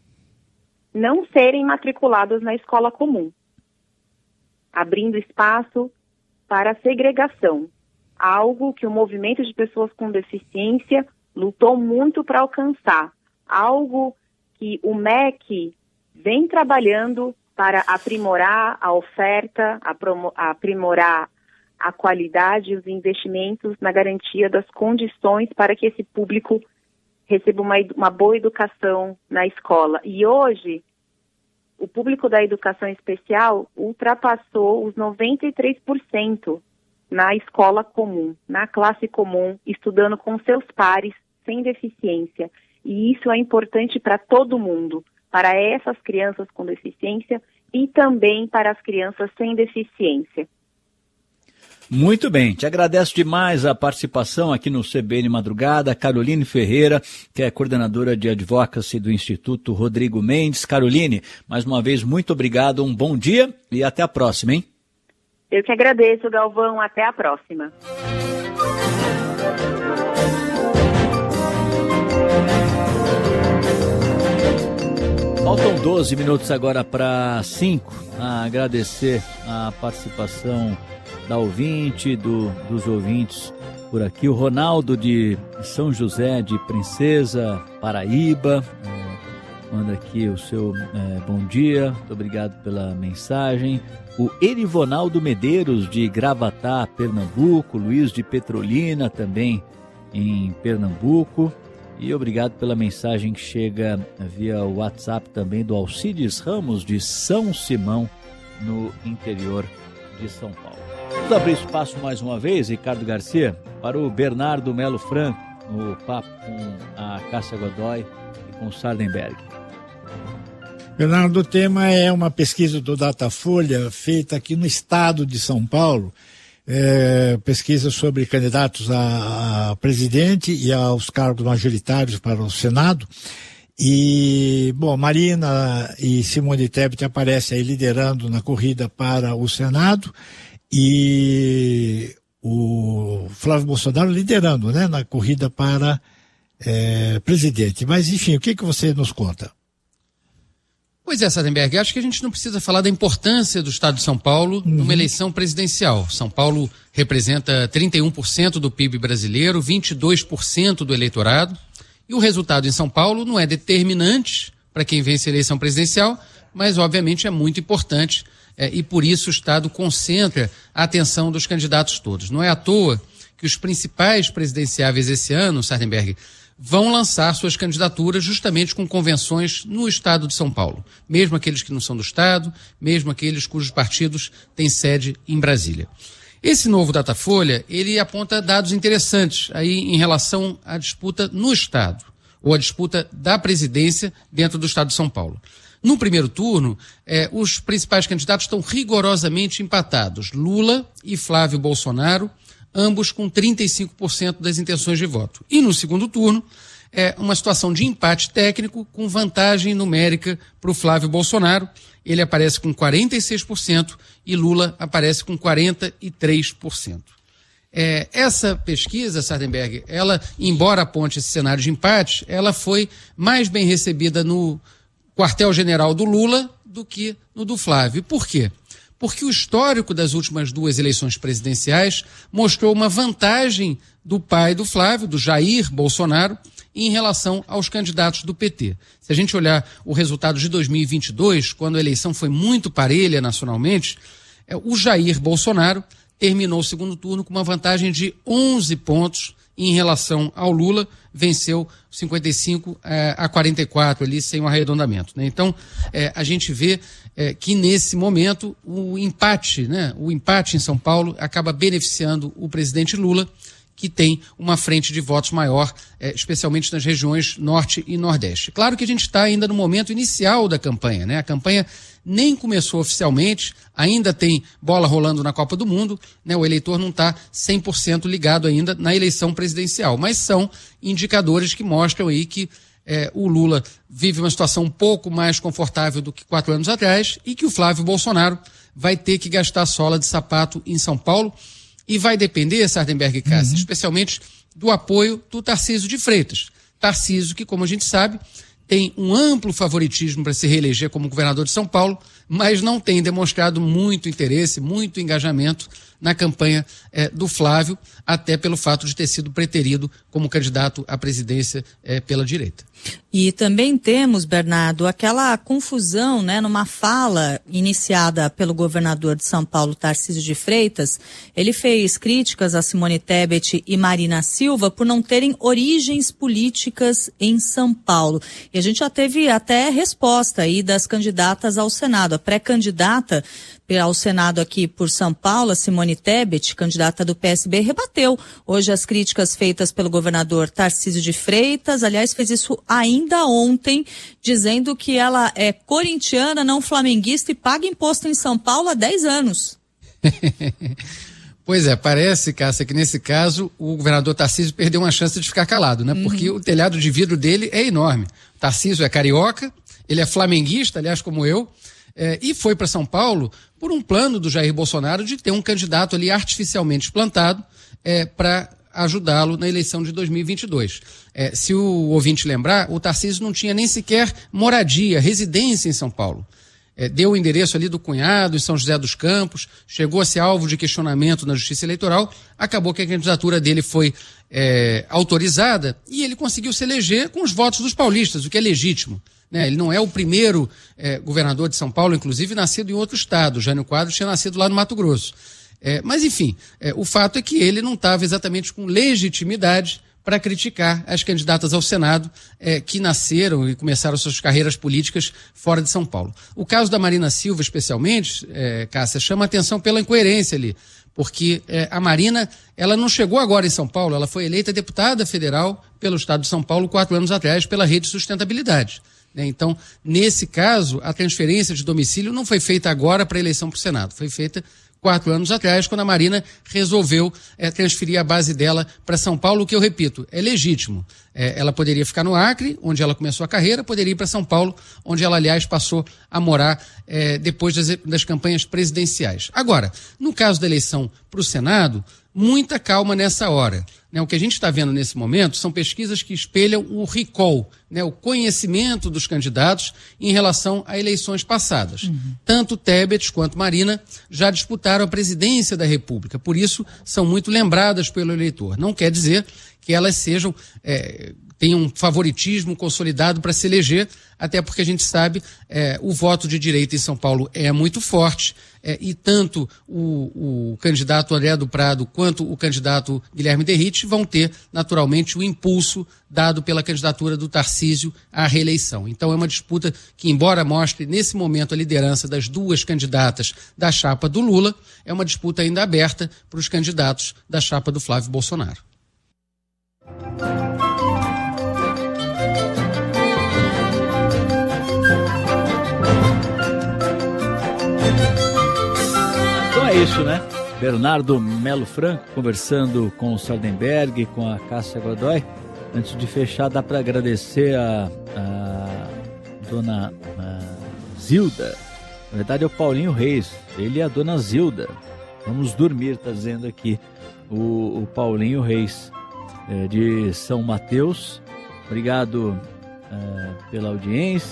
não serem matriculadas na escola comum, abrindo espaço para a segregação, algo que o movimento de pessoas com deficiência lutou muito para alcançar, algo que o M E C vem trabalhando para aprimorar a oferta, aprimorar a qualidade e os investimentos na garantia das condições para que esse público receba uma, uma boa educação na escola. E hoje, o público da educação especial ultrapassou os noventa e três por cento na escola comum, na classe comum, estudando com seus pares, sem deficiência. E isso é importante para todo mundo, para essas crianças com deficiência e também para as crianças sem deficiência. Muito bem, te agradeço demais a participação aqui no C B N Madrugada, Caroline Ferreira, que é coordenadora de Advocacy do Instituto Rodrigo Mendes. Caroline, mais uma vez, muito obrigado, um bom dia e até a próxima, hein? Eu que agradeço, Galvão, até a próxima. Faltam doze minutos agora para cinco. A agradecer a participação da ouvinte, do, dos ouvintes por aqui. O Ronaldo de São José de Princesa, Paraíba, é, manda aqui o seu é, bom dia, muito obrigado pela mensagem. O Erivonaldo Medeiros de Gravatá, Pernambuco, Luiz de Petrolina também em Pernambuco. E obrigado pela mensagem que chega via WhatsApp também do Alcides Ramos de São Simão, no interior de São Paulo. Vamos abrir espaço mais uma vez, Ricardo Garcia, para o Bernardo Melo Franco, no papo com a Cássia Godoy e com o Sardenberg. Bernardo, o tema é uma pesquisa do Datafolha feita aqui no estado de São Paulo, é, pesquisa sobre candidatos a, a presidente e aos cargos majoritários para o Senado. E, bom, Marina e Simone Tebet aparecem aí liderando na corrida para o Senado e o Flávio Bolsonaro liderando, né, na corrida para é, presidente. Mas, enfim, o que, que você nos conta? Pois é, Sardenberg, acho que a gente não precisa falar da importância do Estado de São Paulo uhum. numa eleição presidencial. São Paulo representa trinta e um por cento do P I B brasileiro, vinte e dois por cento do eleitorado. E o resultado em São Paulo não é determinante para quem vence a eleição presidencial, mas obviamente é muito importante é, e por isso o Estado concentra a atenção dos candidatos todos. Não é à toa que os principais presidenciáveis esse ano, Sardenberg, vão lançar suas candidaturas justamente com convenções no Estado de São Paulo, mesmo aqueles que não são do Estado, mesmo aqueles cujos partidos têm sede em Brasília. Esse novo Datafolha, ele aponta dados interessantes aí em relação à disputa no Estado, ou à disputa da presidência dentro do Estado de São Paulo. No primeiro turno, eh, os principais candidatos estão rigorosamente empatados, Lula e Flávio Bolsonaro, ambos com trinta e cinco por cento das intenções de voto. E no segundo turno, é uma situação de empate técnico com vantagem numérica para o Flávio Bolsonaro. Ele aparece com quarenta e seis por cento e Lula aparece com quarenta e três por cento. É, essa pesquisa, Sardenberg, ela, embora aponte esse cenário de empate, ela foi mais bem recebida no quartel-general do Lula do que no do Flávio. Por quê? Porque o histórico das últimas duas eleições presidenciais mostrou uma vantagem do pai do Flávio, do Jair Bolsonaro, em relação aos candidatos do P T. Se a gente olhar o resultado de dois mil e vinte e dois, quando a eleição foi muito parelha nacionalmente, o Jair Bolsonaro terminou o segundo turno com uma vantagem de onze pontos em relação ao Lula, venceu cinquenta e cinco a quarenta e quatro ali, sem um arredondamento, né? Então, é, a gente vê é, que nesse momento o empate, né, o empate em São Paulo acaba beneficiando o presidente Lula, que tem uma frente de votos maior, é, especialmente nas regiões norte e nordeste. Claro que a gente está ainda no momento inicial da campanha, né? A campanha nem começou oficialmente, ainda tem bola rolando na Copa do Mundo, né? O eleitor não está cem por cento ligado ainda na eleição presidencial, mas são indicadores que mostram aí que é, o Lula vive uma situação um pouco mais confortável do que quatro anos atrás e que o Flávio Bolsonaro vai ter que gastar sola de sapato em São Paulo. E vai depender, Sardenberg e Cássia, uhum. especialmente do apoio do Tarcísio de Freitas. Tarcísio, que, como a gente sabe, tem um amplo favoritismo para se reeleger como governador de São Paulo, mas não tem demonstrado muito interesse, muito engajamento na campanha eh, do Flávio, até pelo fato de ter sido preterido como candidato à presidência eh, pela direita. E também temos, Bernardo, aquela confusão, né, numa fala iniciada pelo governador de São Paulo, Tarcísio de Freitas. Ele fez críticas a Simone Tebet e Marina Silva por não terem origens políticas em São Paulo. E a gente já teve até resposta aí das candidatas ao Senado. A pré-candidata ao Senado aqui por São Paulo, a Simone Tebet, candidata do P S B, rebateu hoje as críticas feitas pelo governador Tarcísio de Freitas. Aliás, fez isso ainda ontem, dizendo que ela é corintiana, não flamenguista e paga imposto em São Paulo há dez anos. Pois é, parece, Cássia, que nesse caso o governador Tarcísio perdeu uma chance de ficar calado, né? Uhum. Porque o telhado de vidro dele é enorme. O Tarcísio é carioca, ele é flamenguista, aliás, como eu, é, e foi para São Paulo por um plano do Jair Bolsonaro de ter um candidato ali artificialmente plantado é, para ajudá-lo na eleição de dois mil e vinte e dois. É, se o ouvinte lembrar, o Tarcísio não tinha nem sequer moradia, residência em São Paulo. É, deu o endereço ali do cunhado em São José dos Campos, chegou a ser alvo de questionamento na Justiça Eleitoral, acabou que a candidatura dele foi é, autorizada e ele conseguiu se eleger com os votos dos paulistas, o que é legítimo. Né? Ele não é o primeiro é, governador de São Paulo, inclusive nascido em outro estado. Jânio Quadros tinha nascido lá no Mato Grosso. É, mas, enfim, é, o fato é que ele não estava exatamente com legitimidade para criticar as candidatas ao Senado é, que nasceram e começaram suas carreiras políticas fora de São Paulo. O caso da Marina Silva, especialmente, é, Cássia, chama a atenção pela incoerência ali, porque é, a Marina, ela não chegou agora em São Paulo, ela foi eleita deputada federal pelo Estado de São Paulo quatro anos atrás pela Rede Sustentabilidade. Então, nesse caso, a transferência de domicílio não foi feita agora para a eleição para o Senado, foi feita quatro anos atrás, quando a Marina resolveu é, transferir a base dela para São Paulo, o que eu repito, é legítimo. É, ela poderia ficar no Acre, onde ela começou a carreira, poderia ir para São Paulo, onde ela, aliás, passou a morar é, depois das, das campanhas presidenciais. Agora, no caso da eleição para o Senado, muita calma nessa hora. Né, o que a gente está vendo nesse momento são pesquisas que espelham o recall, né, o conhecimento dos candidatos em relação a eleições passadas. Uhum. Tanto Tebet quanto Marina já disputaram a presidência da República, por isso são muito lembradas pelo eleitor. Não quer dizer que elas sejam... É, tenham um favoritismo consolidado para se eleger, até porque a gente sabe é, o voto de direita em São Paulo é muito forte é, e tanto o, o candidato André do Prado quanto o candidato Guilherme Derrite vão ter naturalmente o impulso dado pela candidatura do Tarcísio à reeleição. Então é uma disputa que, embora mostre nesse momento a liderança das duas candidatas da chapa do Lula, é uma disputa ainda aberta para os candidatos da chapa do Flávio Bolsonaro. É isso, né? Bernardo Melo Franco conversando com o Sardenberg, com a Cássia Godoy. Antes de fechar, dá para agradecer a, a dona a Zilda. Na verdade é o Paulinho Reis, ele é a dona Zilda. Vamos dormir, está dizendo aqui o, o Paulinho Reis, é, de São Mateus. Obrigado é, pela audiência.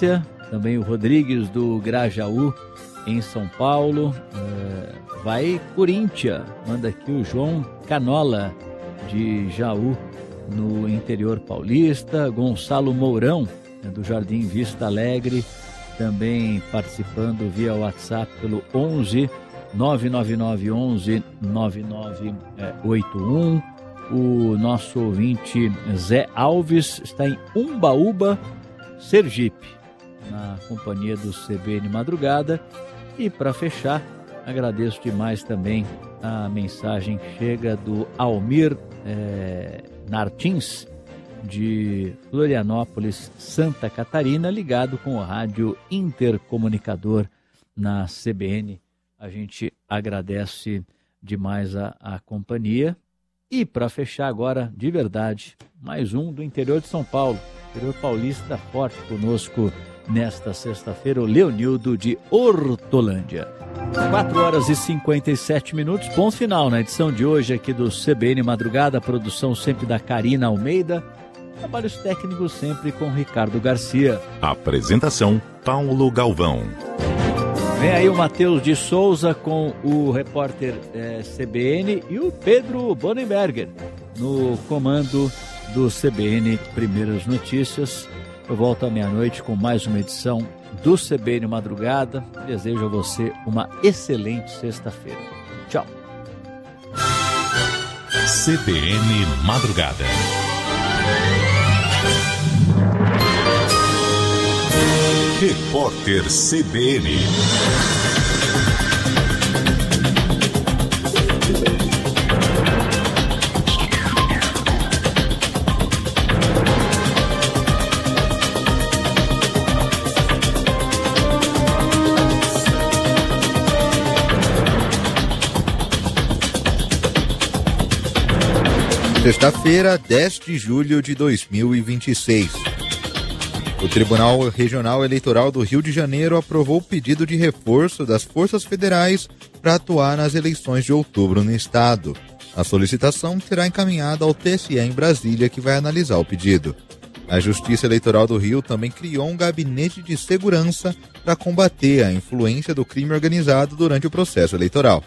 também o Rodrigues do Grajaú, em São Paulo. É, vai Corinthians, manda aqui o João Canola, de Jaú, no interior paulista. Gonçalo Mourão, do Jardim Vista Alegre, também participando via WhatsApp pelo onze nove nove nove onze nove nove oito um. O nosso ouvinte Zé Alves está em Umbaúba, Sergipe, na companhia do C B N Madrugada. E para fechar, agradeço demais também a mensagem que chega do Almir é, Nartins, de Florianópolis, Santa Catarina, ligado com o rádio intercomunicador na C B N. A gente agradece demais a, a companhia. E para fechar agora, de verdade, mais um do interior de São Paulo, interior paulista forte conosco nesta sexta-feira, o Leonildo de Hortolândia. quatro horas e cinquenta e sete minutos, ponto final na edição de hoje aqui do C B N Madrugada, produção sempre da Karina Almeida, trabalhos técnicos sempre com Ricardo Garcia. Apresentação, Paulo Galvão. Vem aí o Matheus de Souza com o repórter é, C B N e o Pedro Bonenberger no comando do C B N Primeiras Notícias. Eu volto à meia-noite com mais uma edição do C B N Madrugada. Desejo a você uma excelente sexta-feira. Tchau. C B N Madrugada. Repórter C B N. Sexta-feira, dez de julho de dois mil e vinte e seis. O Tribunal Regional Eleitoral do Rio de Janeiro aprovou o pedido de reforço das forças federais para atuar nas eleições de outubro no estado. A solicitação será encaminhada ao T S E em Brasília, que vai analisar o pedido. A Justiça Eleitoral do Rio também criou um gabinete de segurança para combater a influência do crime organizado durante o processo eleitoral.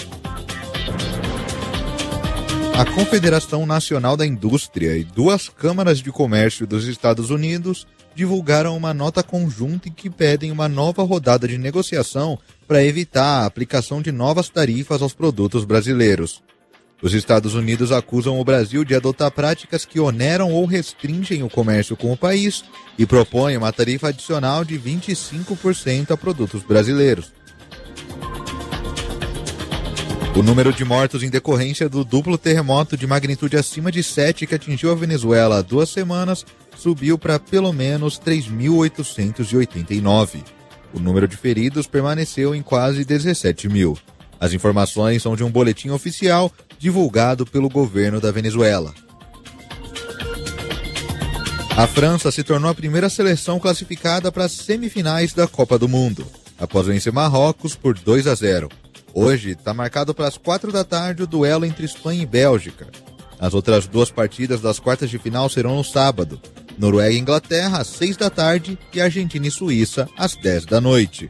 A Confederação Nacional da Indústria e duas câmaras de comércio dos Estados Unidos divulgaram uma nota conjunta em que pedem uma nova rodada de negociação para evitar a aplicação de novas tarifas aos produtos brasileiros. Os Estados Unidos acusam o Brasil de adotar práticas que oneram ou restringem o comércio com o país e propõem uma tarifa adicional de vinte e cinco por cento a produtos brasileiros. O número de mortos em decorrência do duplo terremoto de magnitude acima de sete que atingiu a Venezuela há duas semanas subiu para pelo menos três mil oitocentos e oitenta e nove. O número de feridos permaneceu em quase dezessete mil. As informações são de um boletim oficial divulgado pelo governo da Venezuela. A França se tornou a primeira seleção classificada para as semifinais da Copa do Mundo, após vencer Marrocos por dois a zero. Hoje está marcado para as quatro da tarde o duelo entre Espanha e Bélgica. As outras duas partidas das quartas de final serão no sábado. Noruega e Inglaterra às seis da tarde e Argentina e Suíça às dez da noite.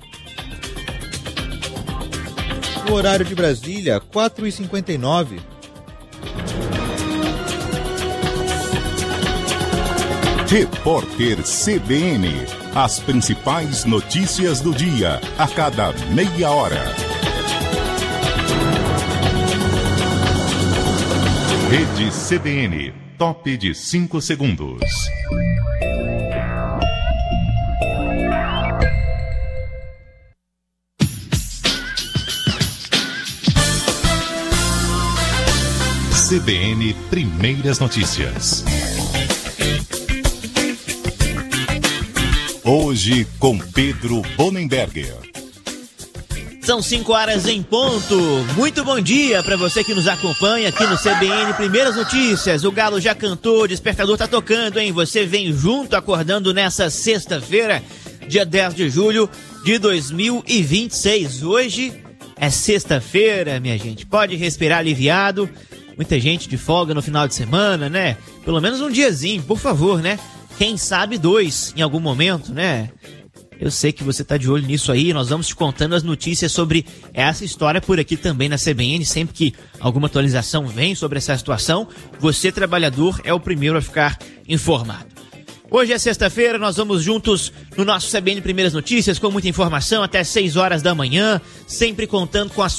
No horário de Brasília, quatro e cinquenta e nove. Repórter C B N. As principais notícias do dia, a cada meia hora. Rede C B N, top de cinco segundos. C B N Primeiras Notícias. Hoje com Pedro Bonenberger. São cinco horas em ponto. Muito bom dia para você que nos acompanha aqui no C B N Primeiras Notícias. O galo já cantou, o despertador tá tocando, hein? Você vem junto acordando nessa sexta-feira, dia dez de julho de dois mil e vinte e seis. Hoje é sexta-feira, minha gente. Pode respirar aliviado. Muita gente de folga no final de semana, né? Pelo menos um diazinho, por favor, né? Quem sabe dois em algum momento, né? Eu sei que você está de olho nisso aí, nós vamos te contando as notícias sobre essa história por aqui também na C B N, sempre que alguma atualização vem sobre essa situação, você, trabalhador, é o primeiro a ficar informado. Hoje é sexta-feira, nós vamos juntos no nosso C B N Primeiras Notícias com muita informação até seis horas da manhã, sempre contando com a